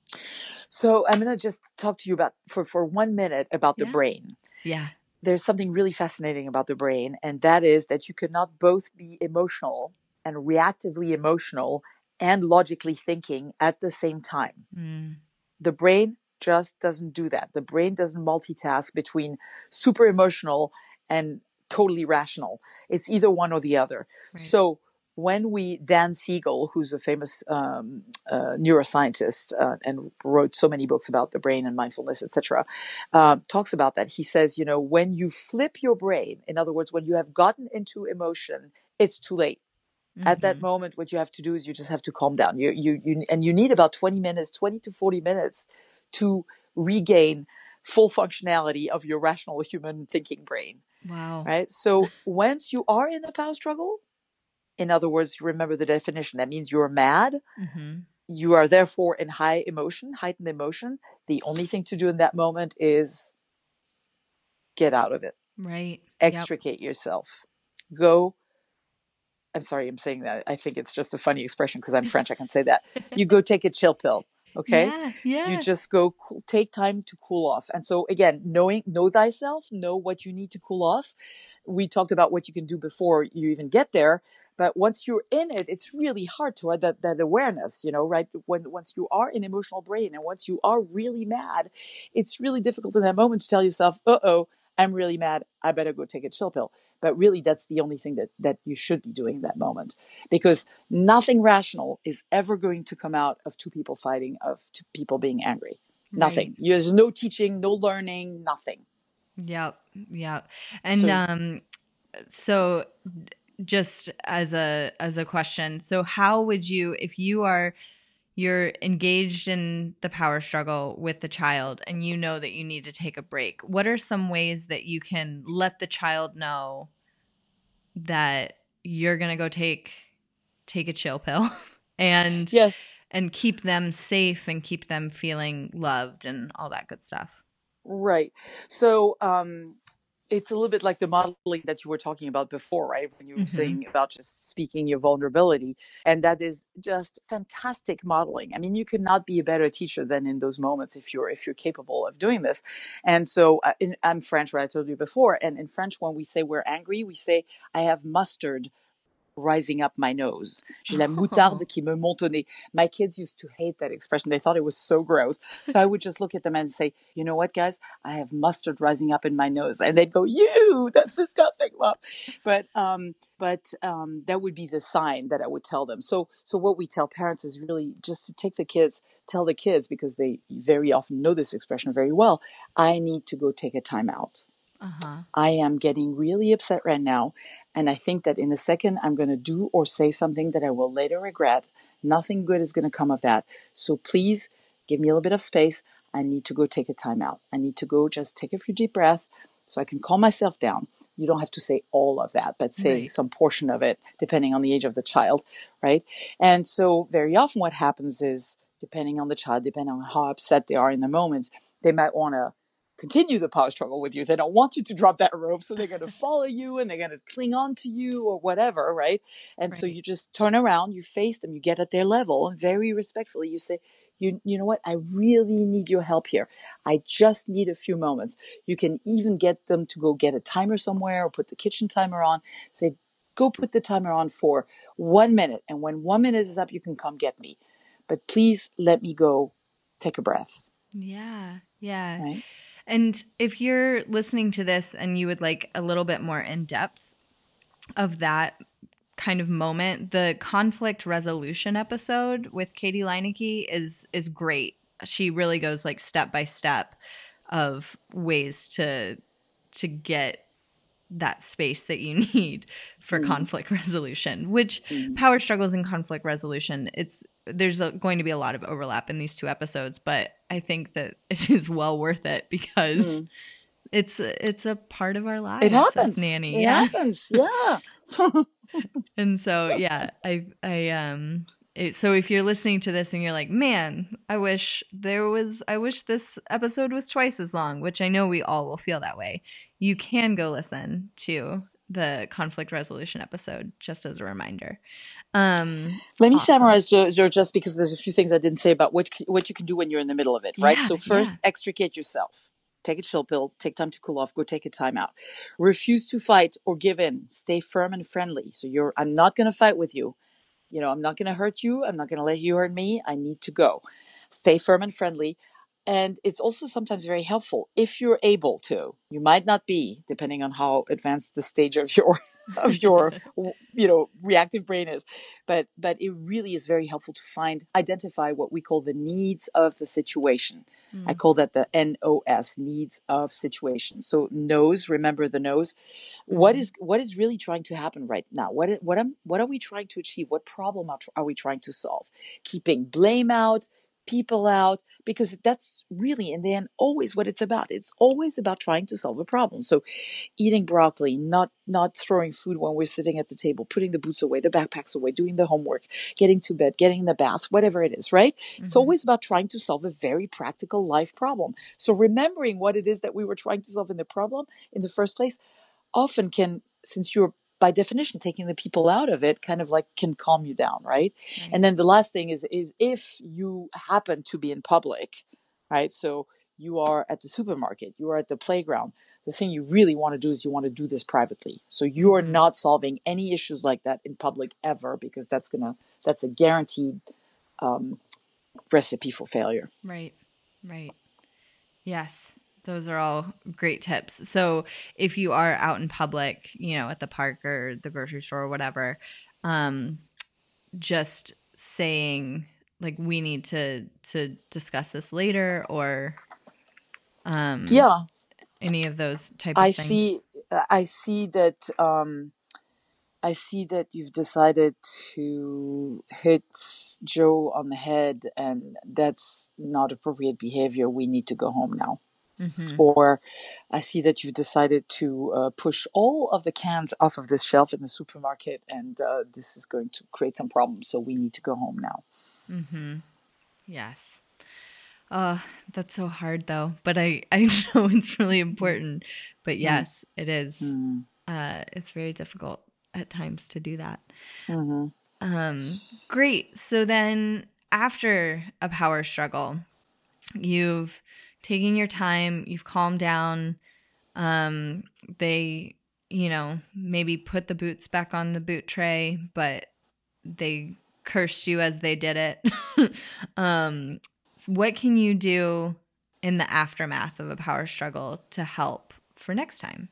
So I'm going to just talk to you about, for, for one minute, about the Yeah. brain. Yeah. There's something really fascinating about the brain, and that is that you cannot both be emotional and reactively emotional and logically thinking at the same time. Mm. The brain just doesn't do that. The brain doesn't multitask between super emotional and totally rational. It's either one or the other. Right. So when we, Dan Siegel, who's a famous um, uh, neuroscientist uh, and wrote so many books about the brain and mindfulness, et cetera, uh, talks about that. He says, you know, when you flip your brain, in other words, when you have gotten into emotion, it's too late. At that Mhm. moment, what you have to do is you just have to calm down. You, you, you, and you need about twenty minutes, twenty to forty minutes to regain full functionality of your rational human thinking brain. Wow. Right. So once you are in the power struggle, in other words, remember the definition. That means you're mad. Mm-hmm. You are therefore in high emotion, heightened emotion. The only thing to do in that moment is get out of it. Right. Extricate yep. yourself. Go. I'm sorry, I'm saying that. I think it's just a funny expression because I'm French. I can say that. You go take a chill pill. Okay. Yeah. Yeah. You just go cool, take time to cool off. And so again, knowing, know thyself, know what you need to cool off. We talked about what you can do before you even get there. But once you're in it, it's really hard to have that, that awareness, you know, right? When once you are in emotional brain and once you are really mad, it's really difficult in that moment to tell yourself, uh-oh, I'm really mad. I better go take a chill pill. But really, that's the only thing that, that you should be doing in that moment, because nothing rational is ever going to come out of two people fighting, of two people being angry. Nothing. Right. There's no teaching, no learning, nothing. Yep. Yep. And So- um, so just as a as a question, so how would you, if you are you're engaged in the power struggle with the child and you know that you need to take a break, what are some ways that you can let the child know that you're going to go take take a chill pill and Yes. and keep them safe and keep them feeling loved and all that good stuff? Right. So um, it's a little bit like the modeling that you were talking about before, right? When you were Mhm. saying about just speaking your vulnerability. And that is just fantastic modeling. I mean, you could not be a better teacher than in those moments if you're if you're capable of doing this. And so uh, in, I'm French, right? I told you before. And in French, when we say we're angry, we say, I have mustard rising up my nose. J'ai la moutarde qui me monte au nez. My kids used to hate that expression. They thought it was so gross. So I would just look at them and say, you know what, guys? I have mustard rising up in my nose. And they'd go, you, that's disgusting. Well, but, um, but, um, that would be the sign that I would tell them. So, so what we tell parents is really just to take the kids, tell the kids, because they very often know this expression very well. I need to go take a time out. Uh-huh. I am getting really upset right now. And I think that in a second, I'm going to do or say something that I will later regret. Nothing good is going to come of that. So please give me a little bit of space. I need to go take a time out. I need to go just take a few deep breaths so I can calm myself down. You don't have to say all of that, but say Right. some portion of it, depending on the age of the child, right? And so very often what happens is, depending on the child, depending on how upset they are in the moment, they might want to continue the power struggle with you. They don't want you to drop that rope, so they're going to follow you and they're going to cling on to you or whatever, right? And so Right. you just turn around, you face them, you get at their level, and very respectfully you say, you, you know what? I really need your help here. I just need a few moments. You can even get them to go get a timer somewhere or put the kitchen timer on. Say, go put the timer on for one minute. And when one minute is up, you can come get me. But please let me go take a breath, Yeah. Yeah. right? And if you're listening to this and you would like a little bit more in depth of that kind of moment, the conflict resolution episode with Katie Leineke is is great. She really goes like step by step of ways to to get that space that you need for Mhm. conflict resolution, which Mhm. power struggles and conflict resolution, it's there's a, going to be a lot of overlap in these two episodes, but I think that it is well worth it because Mhm. it's a, it's a part of our lives. It happens. As nanny. It Yeah. happens. Yeah. And so, yeah, I, I, um, it, so if you're listening to this and you're like, man, I wish there was, I wish this episode was twice as long, which I know we all will feel that way. You can go listen to the conflict resolution episode just as a reminder. Um, Let me awesome. summarize, Jo, Jo, just because there's a few things I didn't say about what c- what you can do when you're in the middle of it, right? Yeah, So first, yeah. extricate yourself. Take a chill pill. Take time to cool off. Go take a time out. Refuse to fight or give in. Stay firm and friendly. So you're, I'm not going to fight with you. You know, I'm not going to hurt you. I'm not going to let you hurt me. I need to go. Stay firm and friendly. And it's also sometimes very helpful if you're able to. You might not be, depending on how advanced the stage of your of your you know reactive brain is, but but it really is very helpful to find identify what we call the needs of the situation. Mm. I call that the N O S, needs of situation. So nose, remember the nose. What Mhm. is what is really trying to happen right now? What what am what are we trying to achieve? What problem are, are we trying to solve? Keeping blame out, people out, because that's really in the end always what it's about. It's always about trying to solve a problem. So eating broccoli, not not throwing food when we're sitting at the table, putting the boots away, the backpacks away, doing the homework, getting to bed, getting in the bath, whatever it is, right? It's Mhm. always about trying to solve a very practical life problem. So remembering what it is that we were trying to solve in the problem in the first place often can, since you're by definition taking the people out of it, kind of like can calm you down, right? Right. And then the last thing is, is if you happen to be in public, right? So you are at the supermarket, you are at the playground. The thing you really want to do is you want to do this privately. So you are Mhm. not solving any issues like that in public ever, because that's gonna that's a guaranteed um, recipe for failure. Right. Right. Yes. Those are all great tips. So if you are out in public, you know, at the park or the grocery store or whatever, um, just saying like we need to to discuss this later, or um Yeah, any of those type of I things. see. I see that. Um, I see that you've decided to hit Joe on the head, and that's not appropriate behavior. We need to go home now. Mm-hmm. Or I see that you've decided to uh, push all of the cans off of this shelf in the supermarket, and uh, this is going to create some problems. So we need to go home now. Mm-hmm. Yes. Uh, that's so hard though. But I, I know it's really important. But yes, it is. Mm. Uh, it's very difficult at times to do that. Mm-hmm. Um, great. So then after a power struggle, you've taken your time, you've calmed down. Um, they, you know, maybe put the boots back on the boot tray, but they cursed you as they did it. um, so what can you do in the aftermath of a power struggle to help for next time?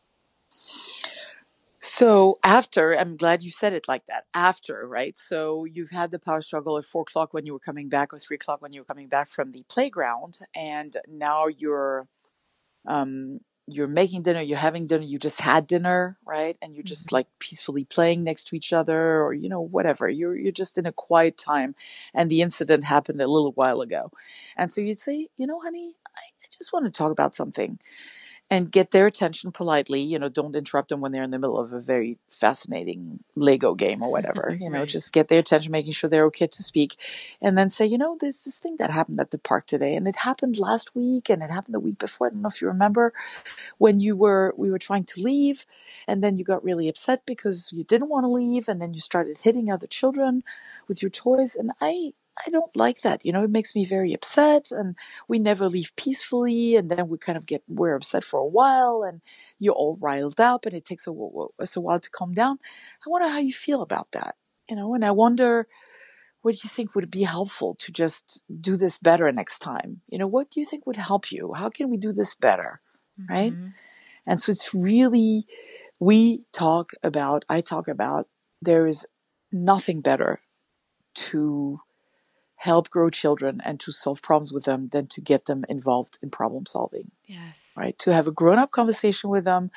So after, I'm glad you said it like that. After, right? So you've had the power struggle at four o'clock when you were coming back, or three o'clock when you were coming back from the playground, and now you're um, you're making dinner, you're having dinner, you just had dinner, right? And you're just like peacefully playing next to each other, or you know, whatever. You're you're just in a quiet time, and the incident happened a little while ago, and so you'd say, you know, honey, I, I just want to talk about something. And get their attention politely. You know, don't interrupt them when they're in the middle of a very fascinating Lego game or whatever. You know, Right. just get their attention, making sure they're okay to speak. And then say, you know, there's this thing that happened at the park today, and it happened last week, and it happened the week before. I don't know if you remember, when you were we were trying to leave, and then you got really upset because you didn't want to leave, and then you started hitting other children with your toys. And I I don't like that. You know, it makes me very upset, and we never leave peacefully, and then we kind of get we're upset for a while, and you're all riled up, and it takes a, us a while to calm down. I wonder how you feel about that. You know, and I wonder, what do you think would be helpful to just do this better next time? You know, what do you think would help you? How can we do this better? Mm-hmm. Right? And so it's really, we talk about, I talk about, there is nothing better to help grow children and to solve problems with them than to get them involved in problem solving. Yes. Right? To have a grown-up conversation with them,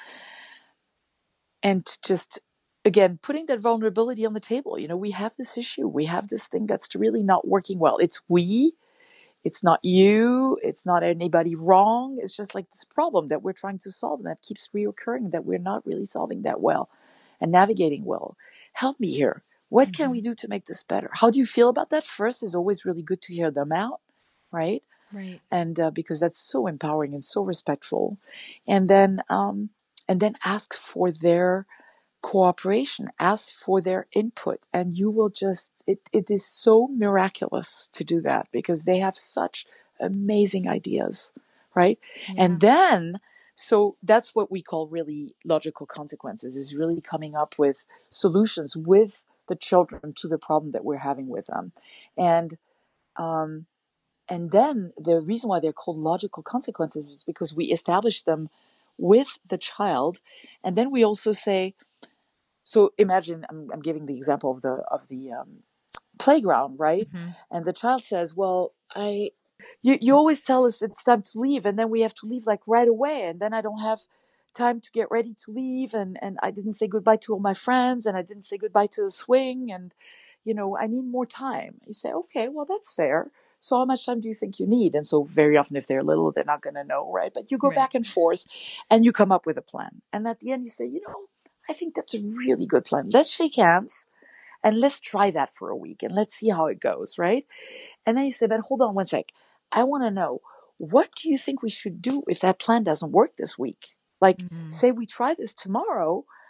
and to just, again, putting that vulnerability on the table. You know, we have this issue. We have this thing that's really not working well. It's we. It's not you. It's not anybody wrong. It's just like this problem that we're trying to solve, and that keeps reoccurring, that we're not really solving that well and navigating well. Help me here. What can we do to make this better? How do you feel about that? First, is always really good to hear them out, right? Right. And uh, because that's so empowering and so respectful. And then, um, and then ask for their cooperation, ask for their input, and you will just, it, it is so miraculous to do that, because they have such amazing ideas, right? Yeah. And then, so that's what we call really logical consequences, is really coming up with solutions with the children to the problem that we're having with them. And, um, and then the reason why they're called logical consequences is because we establish them with the child. And then we also say, so imagine, I'm, I'm giving the example of the of the um, playground, right? Mm-hmm. And the child says, well, I, you, you always tell us it's time to leave, and then we have to leave like right away, and then I don't have time to get ready to leave, and, and I didn't say goodbye to all my friends, and I didn't say goodbye to the swing, and, you know, I need more time. You say, okay, well, that's fair. So how much time do you think you need? And so very often, if they're little, they're not going to know, right? But you go Right. back and forth, and you come up with a plan. And at the end, you say, you know, I think that's a really good plan. Let's shake hands, and let's try that for a week, and let's see how it goes, right? And then you say, but hold on one sec. I want to know, what do you think we should do if that plan doesn't work this week? Like, Mm-hmm. say we try this tomorrow,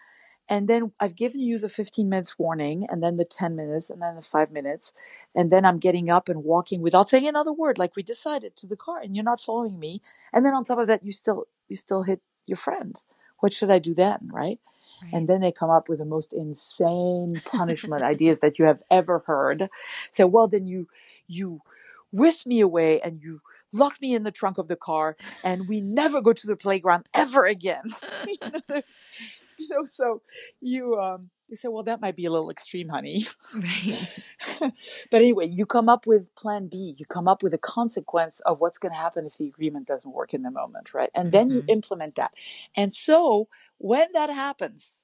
And then I've given you the fifteen minutes warning, and then the ten minutes, and then the five minutes. And then I'm getting up and walking without saying another word, like we decided, to the car, and you're not following me. And then on top of that, you still, you still hit your friend. What should I do then? Right. Right. And then they come up with the most insane punishment ideas that you have ever heard. So, well, then you, you whisk me away and you lock me in the trunk of the car, and we never go to the playground ever again. you know, the- you know, so you, um, you say, well, that might be a little extreme, honey. Right. But anyway, you come up with plan B. You come up with a consequence of what's going to happen if the agreement doesn't work in the moment, right? And then you Mhm. implement that. And so when that happens,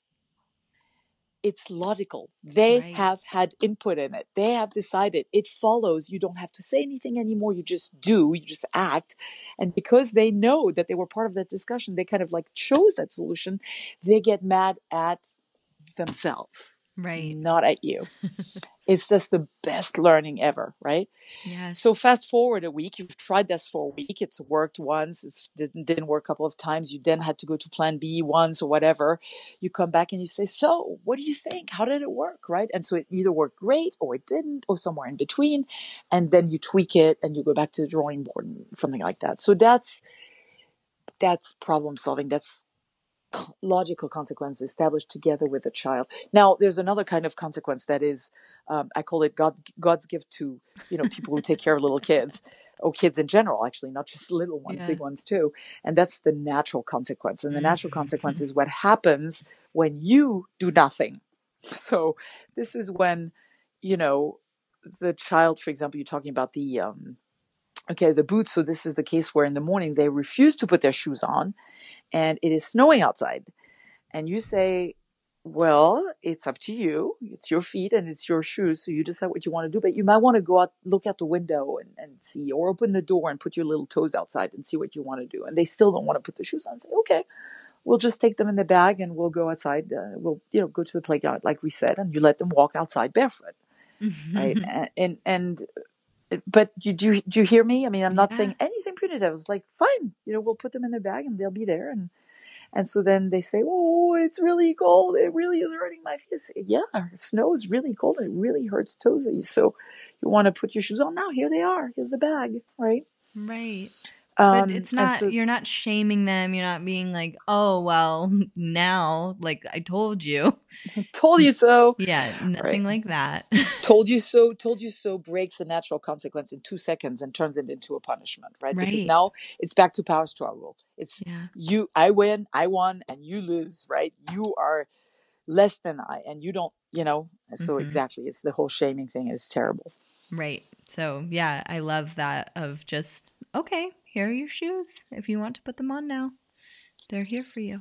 it's logical. They Right. have had input in it. They have decided. It follows. You don't have to say anything anymore. You just do. You just act. And because they know that they were part of that discussion, they kind of like chose that solution. They get mad at themselves, Right. not at you. It's just the best learning ever, right? Yes. So fast forward a week, you've tried this for a week, it's worked once, it didn't, didn't work a couple of times, you then had to go to plan B once or whatever. You come back and you say, so what do you think? How did it work, right? And so it either worked great or it didn't or somewhere in between. And then you tweak it and you go back to the drawing board and something like that. So that's, that's problem solving. That's logical consequence established together with the child. Now, there's another kind of consequence that is, um, I call it God, God's gift to, you know, people who take care of little kids, or kids in general, actually, not just little ones, Yeah. big ones too. And that's the natural consequence. And the natural consequence is what happens when you do nothing. So this is when, you know, the child, for example, you're talking about the, um, okay, the boots. So this is the case where in the morning they refuse to put their shoes on, and it is snowing outside. And you say, well, it's up to you. It's your feet and it's your shoes. So you decide what you want to do. But you might want to go out, look out the window and, and see, or open the door and put your little toes outside and see what you want to do. And they still don't want to put the shoes on. Say, okay, we'll just take them in the bag and we'll go outside. Uh, we'll, you know, go to the playground, like we said, and you let them walk outside barefoot. Right. And, and, and but you, do, you, do you hear me? I mean, I'm not Yeah. saying anything punitive. It's like, fine, you know, we'll put them in the bag and they'll be there. And, and so then they say, oh, it's really cold. It really is hurting my feet. Yeah, snow is really cold. It really hurts toesies. So you want to put your shoes on now? Here they are. Here's the bag, right? Right. Um, But it's and not, so, you're not shaming them. You're not being like, oh, well, now, like I told you. told you so. Yeah, nothing Right. like that. Told you so, told you so breaks the natural consequence in two seconds and turns it into a punishment, right? Because Right. now it's back to power struggle. It's Yeah. you, I win, I won, and you lose, right? You are less than I, and you don't, you know. So Mhm. exactly, it's the whole shaming thing is terrible. Right. So, yeah, I love that of just, okay, here are your shoes. If you want to put them on now, they're here for you.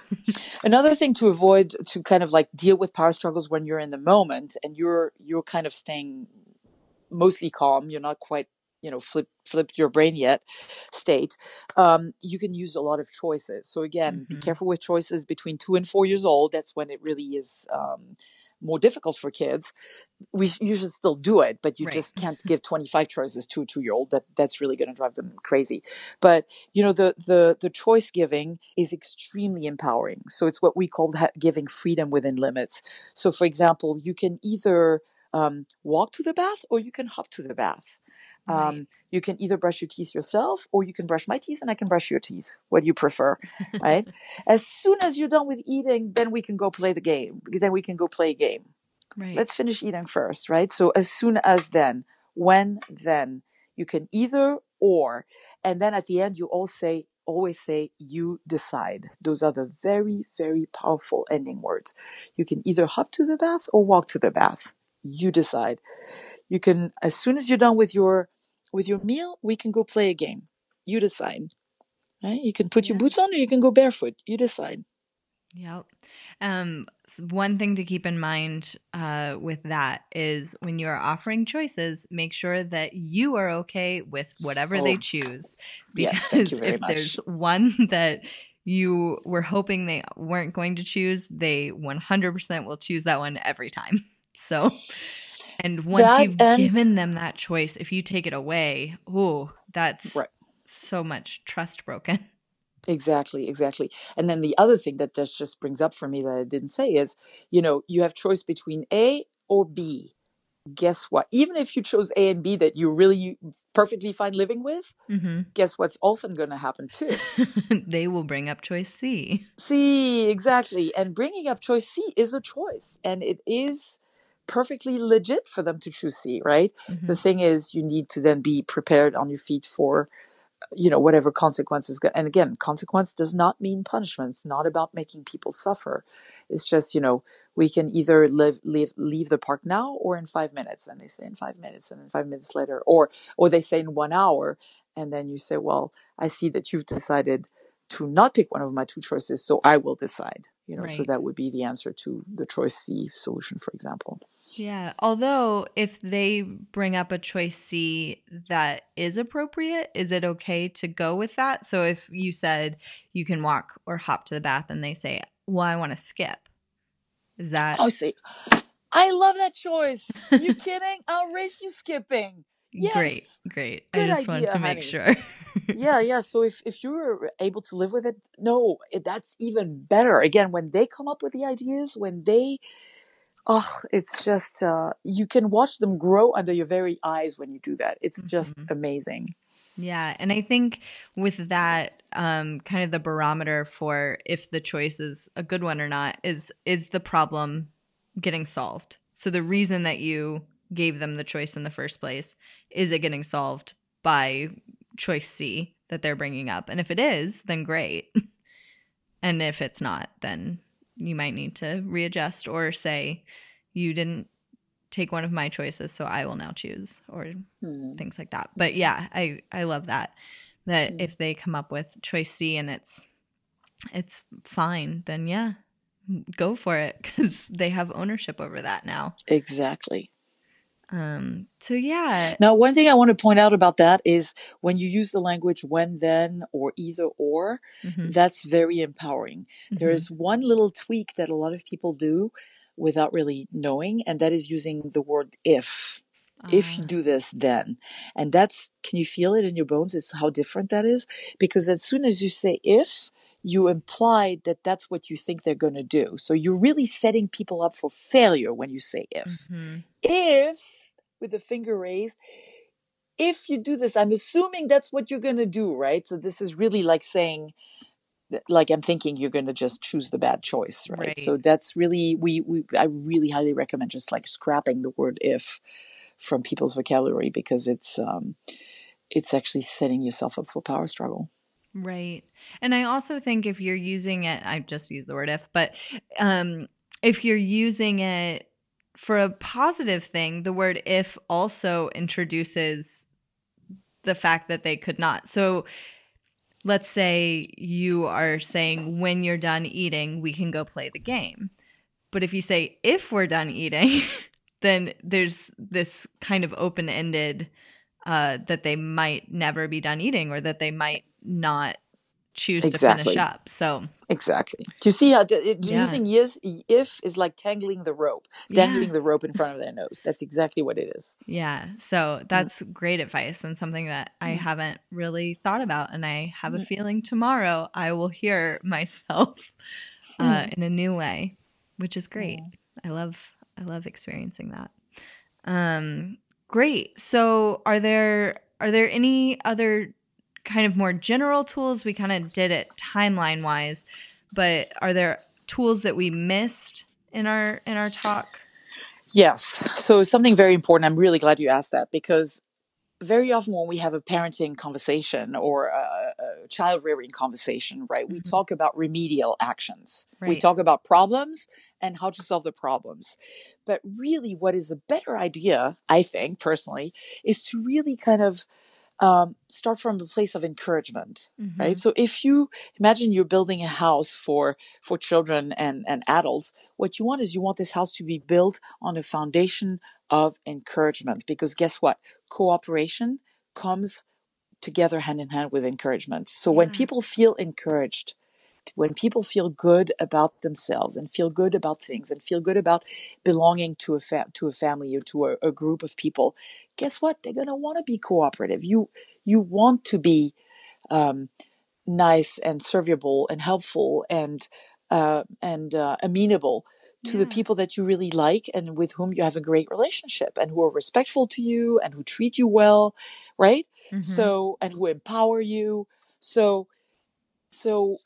Another thing to avoid, to kind of like deal with power struggles when you're in the moment and you're you're kind of staying mostly calm, you're not quite, you know, flip flipped your brain yet state, um, you can use a lot of choices. So again, be Mhm. careful with choices between two and four years old. That's when it really is um, more difficult for kids. We sh- you should still do it, but you Right. just can't give twenty-five choices to a two-year-old. That that's really going to drive them crazy. But you know, the the the choice giving is extremely empowering. So it's what we call ha- giving freedom within limits. So for example, you can either um, walk to the bath or you can hop to the bath. Um, Right. You can either brush your teeth yourself or you can brush my teeth and I can brush your teeth. What do you prefer? Right? As soon as you're done with eating, then we can go play the game. Then we can go play a game. Right. Let's finish eating first, right? So as soon as then, when then, you can either or, and then at the end you all say, always say, you decide. Those are the very, very powerful ending words. You can either hop to the bath or walk to the bath. You decide. You can, as soon as you're done with your with your meal, we can go play a game. You decide. Right? You can put your Yeah. boots on or you can go barefoot. You decide. Yep. Um, s- one thing to keep in mind uh, with that is when you are offering choices, make sure that you are okay with whatever they Oh, choose. yes, thank Because you very if much. there's one that you were hoping they weren't going to choose, they one hundred percent will choose that one every time. So, and once That you've and given them that choice, if you take it away, ooh, that's right. so much trust broken. Exactly, exactly. And then the other thing that this just brings up for me that I didn't say is, you know, you have choice between A or B. Guess what? Even if you chose A and B that you really perfectly fine living with, Mm-hmm. guess what's often going to happen too? They will bring up choice C. C, exactly. And bringing up choice C is a choice, and it is perfectly legit for them to choose C, right? Mm-hmm. The thing is, you need to then be prepared on your feet for, you know, whatever consequences. Go- and again, consequence does not mean punishment. It's not about making people suffer. It's just, you know, we can either live, leave, leave the park now or in five minutes. And they say in five minutes, and then five minutes later, or, or they say in one hour. And then you say, well, I see that you've decided to not pick one of my two choices, so I will decide. You know, Right. so that would be the answer to the choice C solution, for example. Yeah. Although if they bring up a choice C that is appropriate, is it okay to go with that? So if you said you can walk or hop to the bath and they say, well, I want to skip, is that Oh, see, I love that choice. You kidding? I'll race you skipping. Yeah, great? Great. I good just wanted idea, to make honey. sure. Yeah, yeah. So if if you're able to live with it, no, it, that's even better. Again, when they come up with the ideas, when they, oh, it's just uh, you can watch them grow under your very eyes when you do that. It's just Mhm. amazing. Yeah. And I think with that, um, kind of the barometer for if the choice is a good one or not is is the problem getting solved. So the reason that you gave them the choice in the first place, is it getting solved by choice C that they're bringing up? And if it is, then great. And if it's not, then you might need to readjust or say, you didn't take one of my choices, so I will now choose, or Hmm. things like that. But yeah, I I love that that Hmm. if they come up with choice C and it's it's fine, then yeah, go for it, because they have ownership over that now. Exactly. Um. So yeah. Now, one thing I want to point out about that is when you use the language when, then, or either or, Mm-hmm. that's very empowering. Mm-hmm. There is one little tweak that a lot of people do without really knowing, and that is using the word if. If you Uh, do this, then. And that's, can you feel it in your bones? It's how different that is. Because as soon as you say if, you implied that that's what you think they're going to do. So you're really setting people up for failure when you say if. mm-hmm. If, with the finger raised, if you do this, I'm assuming that's what you're going to do, right? So this is really like saying, like I'm thinking you're going to just choose the bad choice, right? Right. So that's really, we, we, I really highly recommend just like scrapping the word if from people's vocabulary, because it's, um, it's actually setting yourself up for power struggle. Right. And I also think if you're using it, I just use the word if, but um, if you're using it for a positive thing, the word if also introduces the fact that they could not. So let's say you are saying, when you're done eating, we can go play the game. But if you say, if we're done eating, then there's this kind of open-ended uh, that they might never be done eating, or that they might not choose Exactly. to finish up. So exactly. Do you see how the, it, yeah. using yes, if is like tangling the rope, dangling Yeah. the rope in front of their nose. That's exactly what it is. Yeah. So that's great advice, and something that I Mm. haven't really thought about. And I have a Mm. feeling tomorrow I will hear myself uh, Mm. in a new way, which is great. Mm. I love I love experiencing that. Um, great. So are there are there any other kind of more general tools? We kind of did it timeline wise, but are there tools that we missed in our in our talk? Yes. So something very important. I'm really glad you asked that, because very often when we have a parenting conversation or a, a child rearing conversation, right, we Mhm. talk about remedial actions. We Right. talk about problems and how to solve the problems. But really, what is a better idea, I think personally, is to really kind of um, start from a place of encouragement, Mhm. right? So if you imagine you're building a house for for children and and adults, what you want is you want this house to be built on a foundation of encouragement, because guess what? Cooperation comes together hand in hand with encouragement. So when Yeah. people feel encouraged, when people feel good about themselves and feel good about things and feel good about belonging to a fa- to a family or to a, a group of people, guess what? They're going to want to be cooperative. You you want to be um, nice and serviable and helpful and uh, and uh, amenable to the Yeah. people that you really like and with whom you have a great relationship and who are respectful to you and who treat you well, right? Mm-hmm. So, and who empower you. So, so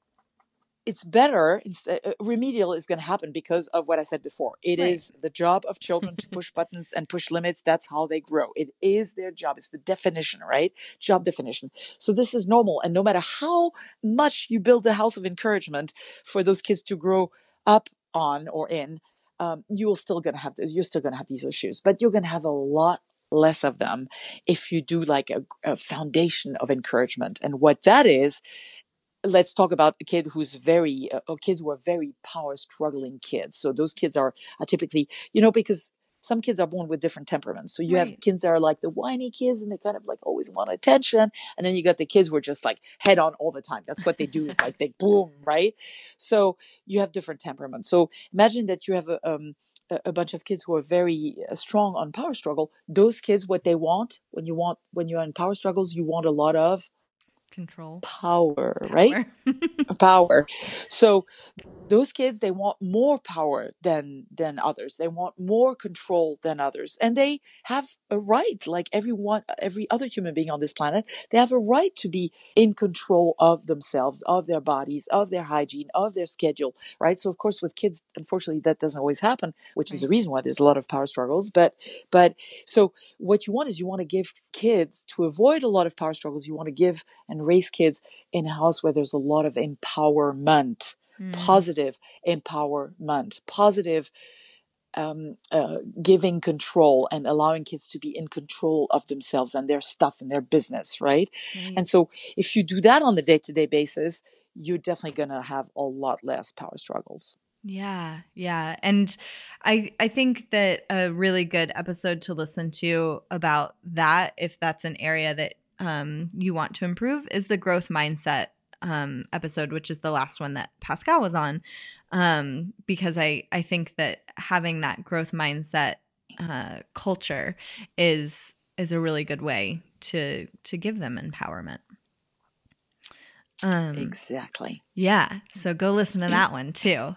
it's better. It's, uh, remedial is going to happen because of what I said before. It Right. is the job of children to push buttons and push limits. That's how they grow. It is their job. It's the definition, right? Job definition. So this is normal. And no matter how much you build the house of encouragement for those kids to grow up on or in, um, you're still going to have you're still going to have these issues, but you're going to have a lot less of them if you do like a, a foundation of encouragement. And what that is, let's talk about a kid who's very, uh, or kids who are very power struggling kids. So those kids are, are typically, you know, because some kids are born with different temperaments. So you Right. have kids that are like the whiny kids and they kind of like always want attention. And then you got the kids who are just like head on all the time. That's what they do is like they boom, right? So you have different temperaments. So imagine that you have a, um, a a bunch of kids who are very uh, strong on power struggle. Those kids, what they want when you want, when you're in power struggles, you want a lot of Control. power, right? Power. Power. So those kids, they want more power than than others. They want more control than others, and they have a right, like everyone, every other human being on this planet. They have a right to be in control of themselves, of their bodies, of their hygiene, of their schedule, right? So of course, with kids, unfortunately, that doesn't always happen, which is the Right. reason why there's a lot of power struggles. But but so what you want is you want to give kids, to avoid a lot of power struggles, you want to give and raise kids in a house where there's a lot of empowerment. Mm. Positive empowerment, positive um, uh, giving control and allowing kids to be in control of themselves and their stuff and their business, right? Right. And so if you do that on the day-to-day basis, you're definitely going to have a lot less power struggles. Yeah, yeah. And I I think that a really good episode to listen to about that, if that's an area that um, you want to improve, is the growth mindset um, episode, which is the last one that Pascal was on. Um, because I, I think that having that growth mindset uh, culture is is a really good way to to give them empowerment. Um, Exactly. Yeah. So go listen to that one too.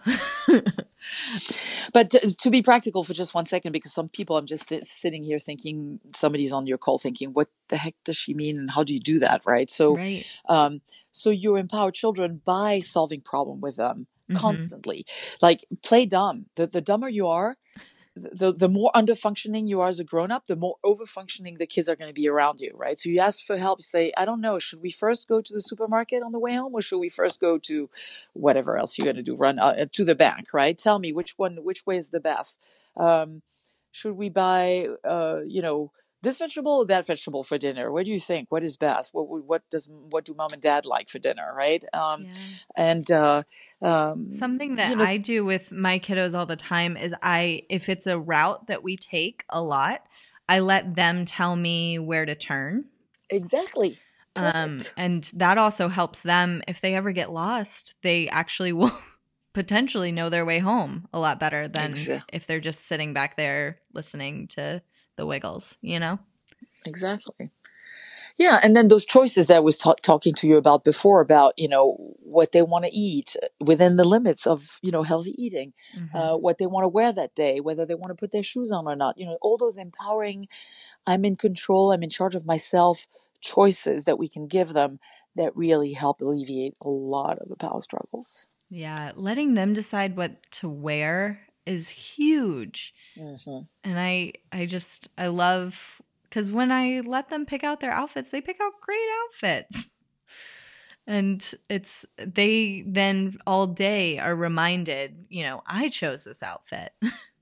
But to, to be practical for just one second, because some people, I'm just sitting here thinking, somebody's on your call thinking, what the heck does she mean? And how do you do that? Right. So, Right. um, so you empower children by solving problem with them Mhm. constantly. Like play dumb. The, the dumber you are, the the more under functioning you are as a grown up, the more over functioning the kids are going to be around you, right? So you ask for help, you say, I don't know, should we first go to the supermarket on the way home, or should we first go to whatever else you're going to do, run uh, to the bank, right? Tell me which one, which way is the best. Um, should we buy, uh, you know, this vegetable or that vegetable for dinner? What do you think? What is best? What what does what do mom and dad like for dinner, right? Um, Yeah. and uh, um, Something that you know, I do with my kiddos all the time is I, if it's a route that we take a lot, I let them tell me where to turn. exactly. Um, Perfect. and that also helps them if they ever get lost, they actually will potentially know their way home a lot better than Exa- if they're just sitting back there listening to the Wiggles, you know? Exactly. Yeah, and then those choices that I was ta- talking to you about before, about, you know, what they want to eat within the limits of, you know, healthy eating, Mhm. uh, what they want to wear that day, whether they want to put their shoes on or not, you know, all those empowering, I'm in control, I'm in charge of myself choices that we can give them that really help alleviate a lot of the power struggles. Yeah, letting them decide what to wear is huge. Mm-hmm. And I I just I love, cuz when I let them pick out their outfits, they pick out great outfits. And it's they then all day are reminded, you know, I chose this outfit.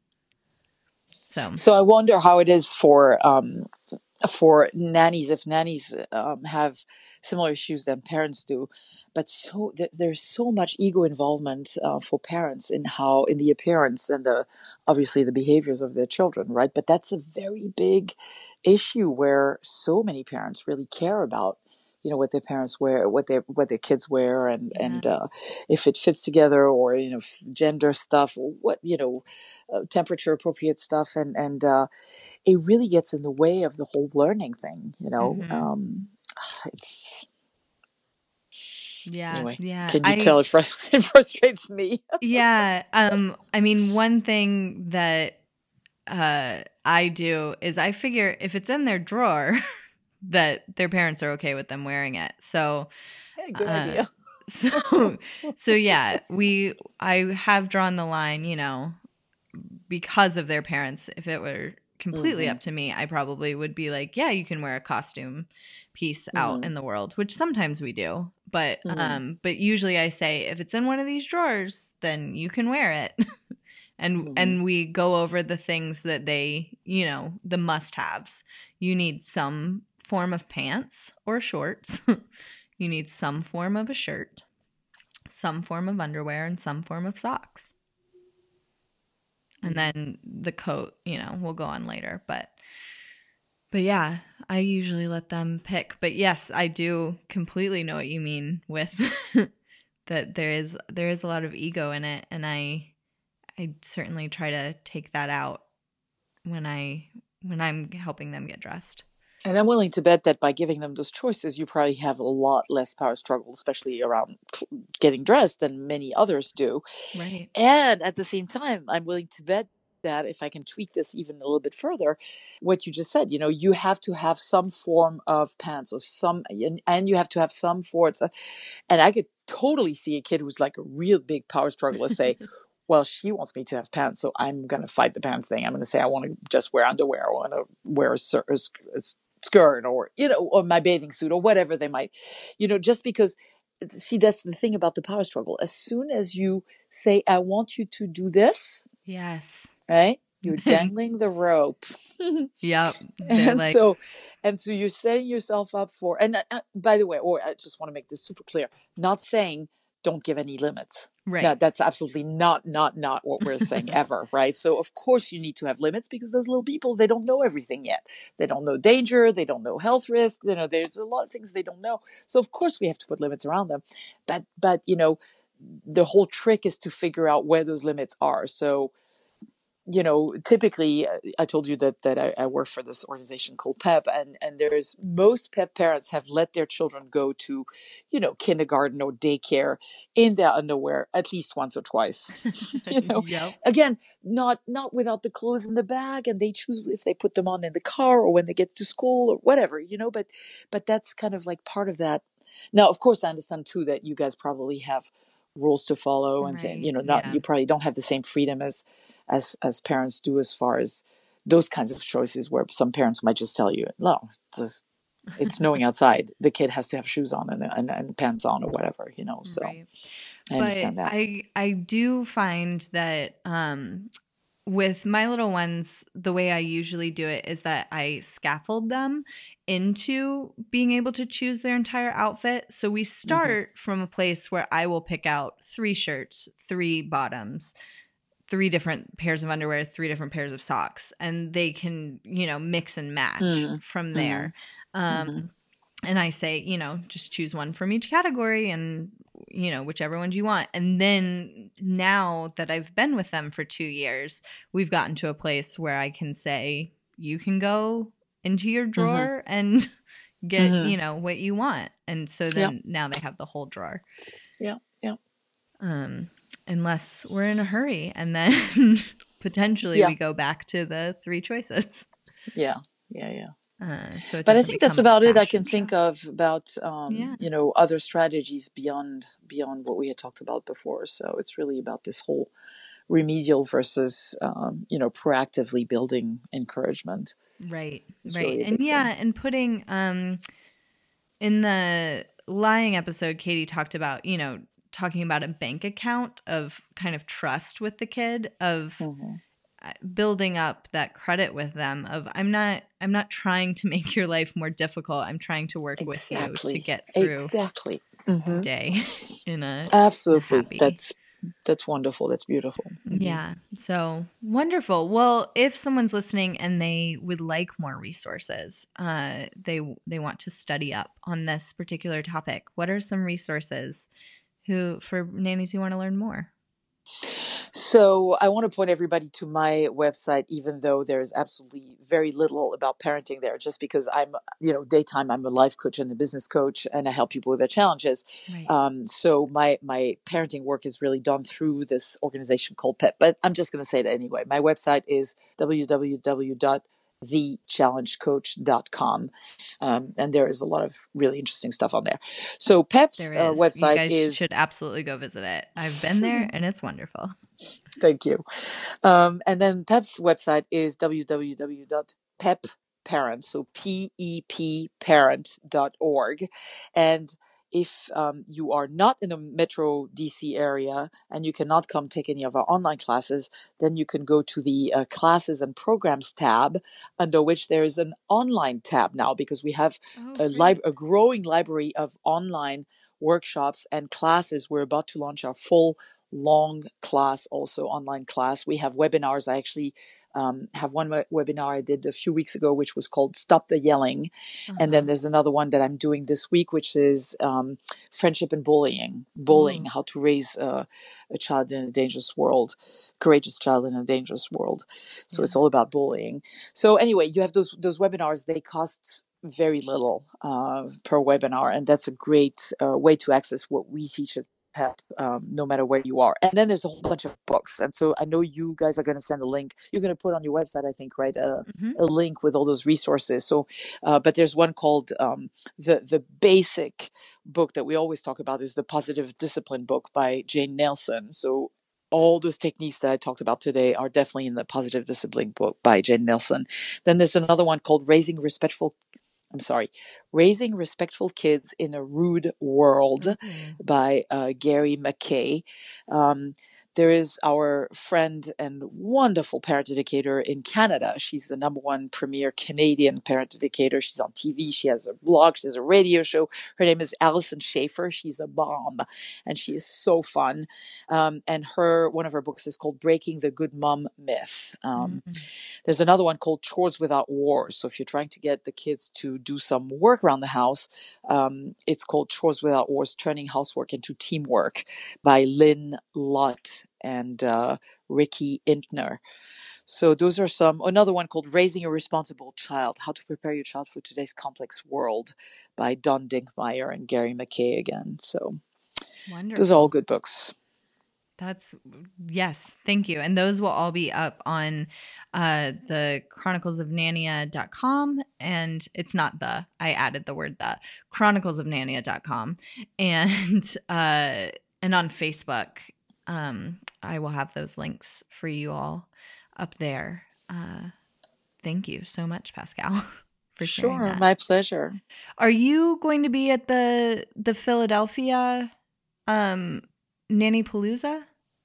So, So I wonder how it is for um, for nannies, if nannies um, have similar issues than parents do. But so th- there's so much ego involvement uh, for parents in how, in the appearance and the obviously the behaviors of their children, right? But that's a very big issue where so many parents really care about, you know, what their parents wear, what their what their kids wear, and Yeah. and uh, if it fits together, or you know, f- gender stuff, or what, you know, uh, temperature appropriate stuff, and and uh, it really gets in the way of the whole learning thing, you know. Mhm. Um, it's Yeah. Anyway, Yeah. can you I, tell it, frus- it frustrates me? yeah. Um, I mean, one thing that uh, I do is I figure if it's in their drawer that their parents are okay with them wearing it. So, Hey, good uh, idea. so, so yeah, we, I have drawn the line, you know, because of their parents. If it were completely Mhm. up to me, I probably would be like, yeah, you can wear a costume piece out Mhm. in the world, which sometimes we do. But Mhm. um but usually I say if it's in one of these drawers, then you can wear it. and Mhm. and we go over the things that they, you know, the must-haves. You need some form of pants or shorts. You need some form of a shirt, some form of underwear, and some form of socks. And then the coat, you know, will go on later. But but yeah, I usually let them pick. But yes, I do completely know what you mean with that there is there is a lot of ego in it, and I I certainly try to take that out when I when I'm helping them get dressed. And I'm willing to bet that by giving them those choices, you probably have a lot less power struggle, especially around getting dressed, than many others do. Right. And at the same time, I'm willing to bet that if I can tweak this even a little bit further, what you just said, you know, you have to have some form of pants or some, and, and you have to have some forms. And I could totally see a kid who's like a real big power struggler say, well, she wants me to have pants, so I'm going to fight the pants thing. I'm going to say I want to just wear underwear. I want to wear a, a, a skirt, or, you know, or my bathing suit, or whatever they might, you know, just because, see, that's the thing about the power struggle. As soon as you say, I want you to do this. Yes. Right? You're dangling the rope. Yep. And like, so, and so you're setting yourself up for, and uh, by the way, or I just want to make this super clear, not saying don't give any limits. right. No, that's absolutely not, not, not what we're saying ever. Right. So of course you need to have limits, because those little people, they don't know everything yet. They don't know danger. They don't know health risk. You know, there's a lot of things they don't know. So of course we have to put limits around them. But, but, you know, the whole trick is to figure out where those limits are. So, you know, typically, I told you that that I, I work for this organization called PEP, and and there's most PEP parents have let their children go to, you know, kindergarten or daycare in their underwear at least once or twice. You know, Yep. again, not not without the clothes in the bag, and they choose if they put them on in the car or when they get to school or whatever, you know. But but that's kind of like part of that. Now, of course, I understand too that you guys probably have rules to follow, and Right. you know, not Yeah. you probably don't have the same freedom as as as parents do, as far as those kinds of choices, where some parents might just tell you, no, it's just, it's snowing outside, the kid has to have shoes on and, and, and pants on or whatever, you know. So Right. I understand But that. I I do find that um with my little ones, the way I usually do it is that I scaffold them into being able to choose their entire outfit. So we start mm-hmm. from a place where I will pick out three shirts, three bottoms, three different pairs of underwear, three different pairs of socks, and they can, you know, mix and match mm-hmm. from there. Mm-hmm. Um, mm-hmm. And I say, you know, just choose one from each category, and, you know, whichever ones you want. And then now that I've been with them for two years, we've gotten to a place where I can say, you can go into your drawer mm-hmm. and get, mm-hmm. you know, what you want. And so then yep. now they have the whole drawer. Yeah. Yeah. Um, unless we're in a hurry, and then potentially yeah. we go back to the three choices. Yeah. Yeah. Yeah. Uh, so but I think that's about it I can show. think of about, um, yeah. you know, other strategies beyond beyond what we had talked about before. So it's really about this whole remedial versus, um, you know, proactively building encouragement. Right, it's right. Really and yeah, thing. and putting um, in the lying episode, Katie talked about, you know, talking about a bank account of kind of trust with the kid, of mm-hmm. building up that credit with them, of I'm not I'm not trying to make your life more difficult. I'm trying to work exactly. with you to get through exactly mm-hmm. the day in a absolutely a happy. That's that's wonderful. That's beautiful. Mm-hmm. Yeah. So wonderful. Well, if someone's listening and they would like more resources, uh, they they want to study up on this particular topic, what are some resources who for nannies who want to learn more? So I want to point everybody to my website, even though there's absolutely very little about parenting there, just because I'm, you know, daytime, I'm a life coach and a business coach, and I help people with their challenges. Right. Um, so my, my parenting work is really done through this organization called P E P, but I'm just going to say it anyway. My website is w w w dot the challenge coach dot com. Um, and there is a lot of really interesting stuff on there. So P E P's There uh, is. website You guys is... should absolutely go visit it. I've been there and it's wonderful. Thank you. Um, and then P E P's website is w w w dot pep parent, so P E P parent dot org. And if um, you are not in the Metro D C area and you cannot come take any of our online classes, then you can go to the uh, classes and programs tab, under which there is an online tab now, because we have Oh, a, great. lib- a growing library of online workshops and classes. We're about to launch our full long class, also online class. We have webinars. I actually um, have one we- webinar I did a few weeks ago, which was called Stop the Yelling. Uh-huh. And then there's another one that I'm doing this week, which is um, friendship and bullying, bullying, Ooh. how to raise uh, a child in a dangerous world, courageous child in a dangerous world. So Yeah. it's all about bullying. So anyway, you have those, those webinars. They cost very little uh, per webinar. And that's a great uh, way to access what we teach at P E P, um, no matter where you are. And then there's a whole bunch of books. And so I know you guys are going to send a link. You're going to put on your website, I think, right? A, Mm-hmm. a link with all those resources. So, uh, but there's one called um, the the basic book that we always talk about is the Positive Discipline book by Jane Nelson. So all those techniques that I talked about today are definitely in the Positive Discipline book by Jane Nelson. Then there's another one called Raising Respectful I'm sorry, Raising Respectful Kids in a Rude World Mm-hmm. by uh, Gary McKay. Um, there is our friend and wonderful parent educator in Canada. She's the number one premier Canadian parent educator. She's on T V. She has a blog. She has a radio show. Her name is Allison Schaefer. She's a bomb, and she is so fun. Um, and her one of her books is called Breaking the Good Mom Myth. Um, Mm-hmm. There's another one called Chores Without Wars. So if you're trying to get the kids to do some work around the house, um, it's called Chores Without Wars, Turning Housework into Teamwork by Lynn Lott and uh, Ricky Intner. So those are some. Another one called Raising a Responsible Child, How to Prepare Your Child for Today's Complex World by Don Dinkmeyer and Gary McKay again. So Wonderful. those are all good books. That's yes, thank you. And those will all be up on uh, the chronicles of nania dot com. And it's not the, I added the word the, chronicles of nania dot com. And uh, and on Facebook, um, I will have those links for you all up there. Uh, thank you so much, Pascal, for sharing Sure, that. my pleasure. Are you going to be at the the Philadelphia um, Nanny Palooza?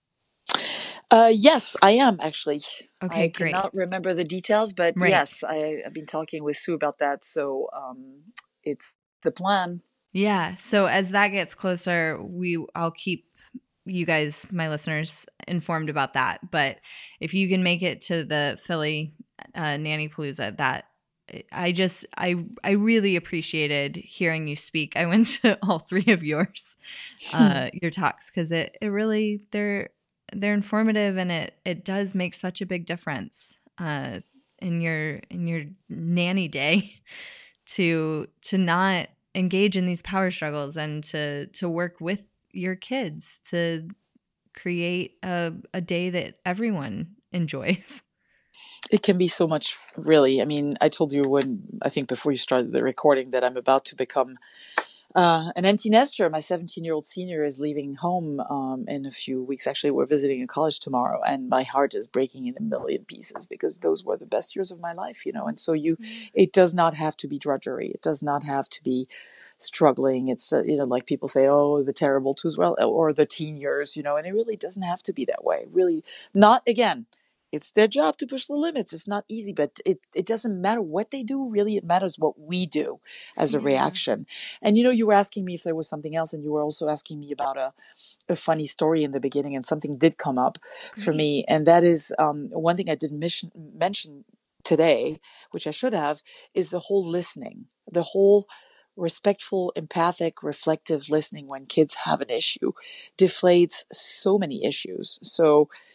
Uh, yes, I am actually. Okay, I great. cannot remember the details, but Right. yes, I, I've been talking with Sue about that. So um, it's the plan. Yeah. So as that gets closer, we I'll keep you guys, my listeners, informed about that. But if you can make it to the Philly uh, Nanny Palooza, that I just I I really appreciated hearing you speak. I went to all three of yours, uh, your talks, because it it really they're they're informative, and it it does make such a big difference uh, in your in your nanny day to to not engage in these power struggles and to to work with your kids to create a, a day that everyone enjoys. It can be so much, really. I mean, I told you when, I think before you started the recording, that I'm about to become uh, an empty nester. My seventeen-year-old senior is leaving home um, in a few weeks. Actually, we're visiting a college tomorrow, and my heart is breaking in a million pieces because those were the best years of my life, you know. And so you, mm-hmm. It does not have to be drudgery. It does not have to be struggling. It's, uh, you know, like people say, oh, the terrible twos, well, or the teen years, you know, and it really doesn't have to be that way. Really not, again, it's their job to push the limits. It's not easy, but it, it doesn't matter what they do. Really, it matters what we do as a yeah. reaction. And, you know, you were asking me if there was something else, and you were also asking me about a, a funny story in the beginning, and something did come up Great. For me. And that is um, one thing I didn't mission, mention today, which I should have, is the whole listening, the whole respectful, empathic, reflective listening when kids have an issue deflates so many issues. So,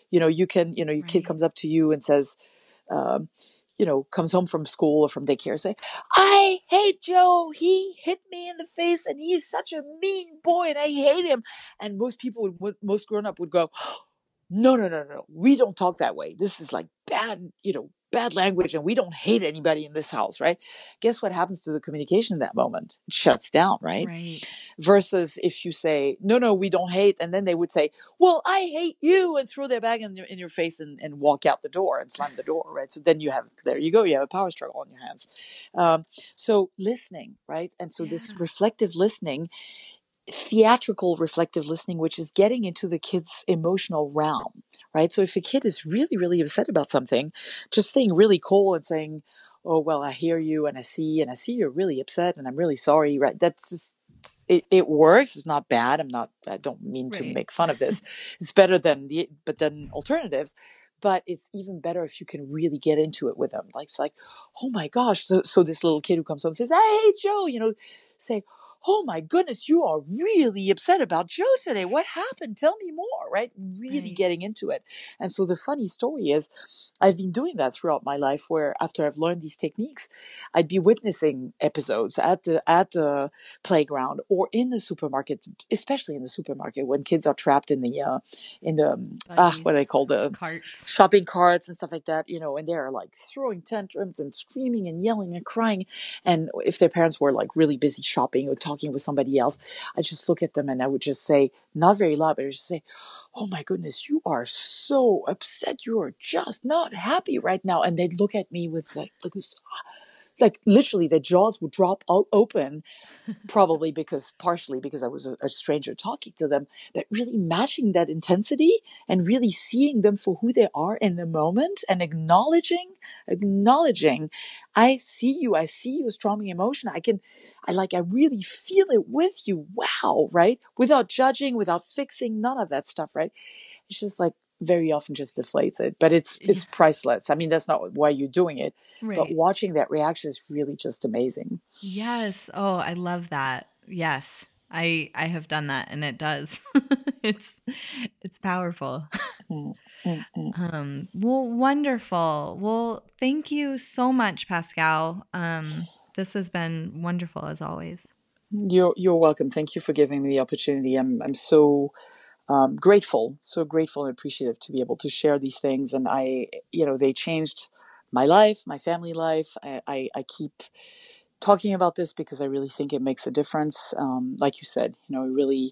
You know, you can, you know, your kid Right. comes up to you and says, um, you know, comes home from school or from daycare, say, I hate Joe. He hit me in the face and he's such a mean boy and I hate him. And most people would, would most grown up would go, no, no, no, no. We don't talk that way. This is like bad, you know, bad language and we don't hate anybody in this house, right? Guess what happens to the communication in that moment? It shuts down, right? Right. Versus if you say, no, no, we don't hate. And then they would say, well, I hate you, and throw their bag in your, in your face and, and walk out the door and slam the door, right? So then you have, there you go. You have a power struggle on your hands. Um, so listening, right? And so Yeah. this reflective listening, theatrical reflective listening, which is getting into the kid's emotional realm, right? So if a kid is really, really upset about something, just staying really cool and saying, oh, well, I hear you and I see, and I see you're really upset and I'm really sorry, right? That's just, it, it works. It's not bad. I'm not, I don't mean to Right. make fun of this. It's better than the, but then alternatives. But it's even better if you can really get into it with them. Like, it's like, oh my gosh. So, so this little kid who comes home and says, I hate Joe, you know, say, oh my goodness, you are really upset about Joe today. What happened? Tell me more, right? Really Right. getting into it. And so the funny story is, I've been doing that throughout my life, where after I've learned these techniques, I'd be witnessing episodes at the at the playground or in the supermarket, especially in the supermarket when kids are trapped in the uh, in the um, ah, what do they call the Carts. shopping carts and stuff like that, you know, and they're like throwing tantrums and screaming and yelling and crying. And if their parents were like really busy shopping or talking with somebody else, I just look at them and I would just say, not very loud, but I would just say, oh my goodness, you are so upset. You are just not happy right now. And they'd look at me with like, like, this, like literally their jaws would drop o- open, probably because partially because I was a, a stranger talking to them, but really matching that intensity and really seeing them for who they are in the moment and acknowledging, acknowledging, I see you, I see you strong emotion. I can, I like, I really feel it with you. Wow. Right. Without judging, without fixing, none of that stuff. Right. It's just like very often just deflates it, but it's, it's Yeah. priceless. I mean, that's not why you're doing it, Right. but watching that reaction is really just amazing. Yes. Oh, I love that. Yes. I I have done that and it does. it's it's powerful. Mm, mm, mm. Um well, wonderful. Well, thank you so much, Pascal. Um this has been wonderful as always. You're you're welcome. Thank you for giving me the opportunity. I'm I'm so um, grateful, so grateful and appreciative to be able to share these things. And I, you know, they changed my life, my family life. I I, I keep talking about this because I really think it makes a difference. Um, like you said, you know, it really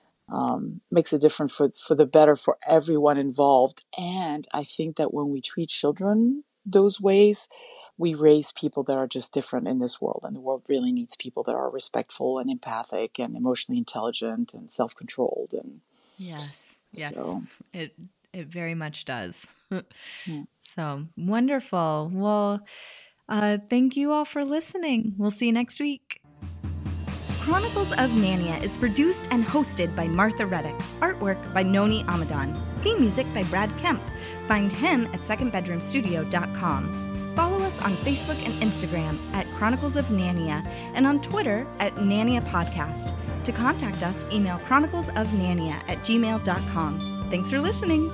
um, makes a difference for for the better for everyone involved. And I think that when we treat children those ways, we raise people that are just different in this world. And the world really needs people that are respectful and empathic and emotionally intelligent and self-controlled. And Yes. Yes. so, It it very much does. yeah. So, wonderful. Well, uh thank you all for listening. We'll see you next week. Chronicles of Nania is produced and hosted by Martha Reddick. Artwork by Noni Amadan. Theme music by Brad Kemp. Find him at second bedroom studio dot com. Follow us on Facebook and Instagram at Chronicles of Nania and on Twitter at Nania Podcast. To contact us, email chroniclesofnania at gmail dot com. Thanks for listening.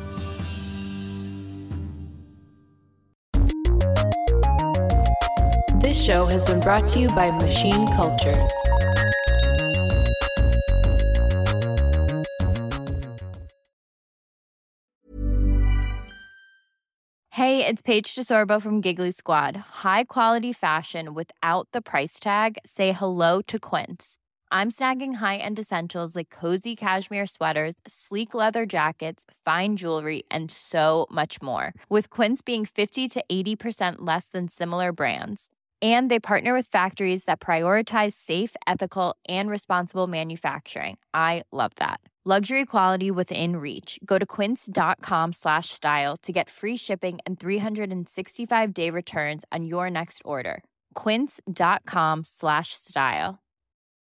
This show has been brought to you by Machine Culture. Hey, it's Paige DeSorbo from Giggly Squad. High quality fashion without the price tag. Say hello to Quince. I'm snagging high-end essentials like cozy cashmere sweaters, sleek leather jackets, fine jewelry, and so much more. With Quince being fifty to eighty percent less than similar brands. And they partner with factories that prioritize safe, ethical, and responsible manufacturing. I love that. Luxury quality within reach. Go to quince.com slash style to get free shipping and three sixty-five day returns on your next order. Quince.com slash style.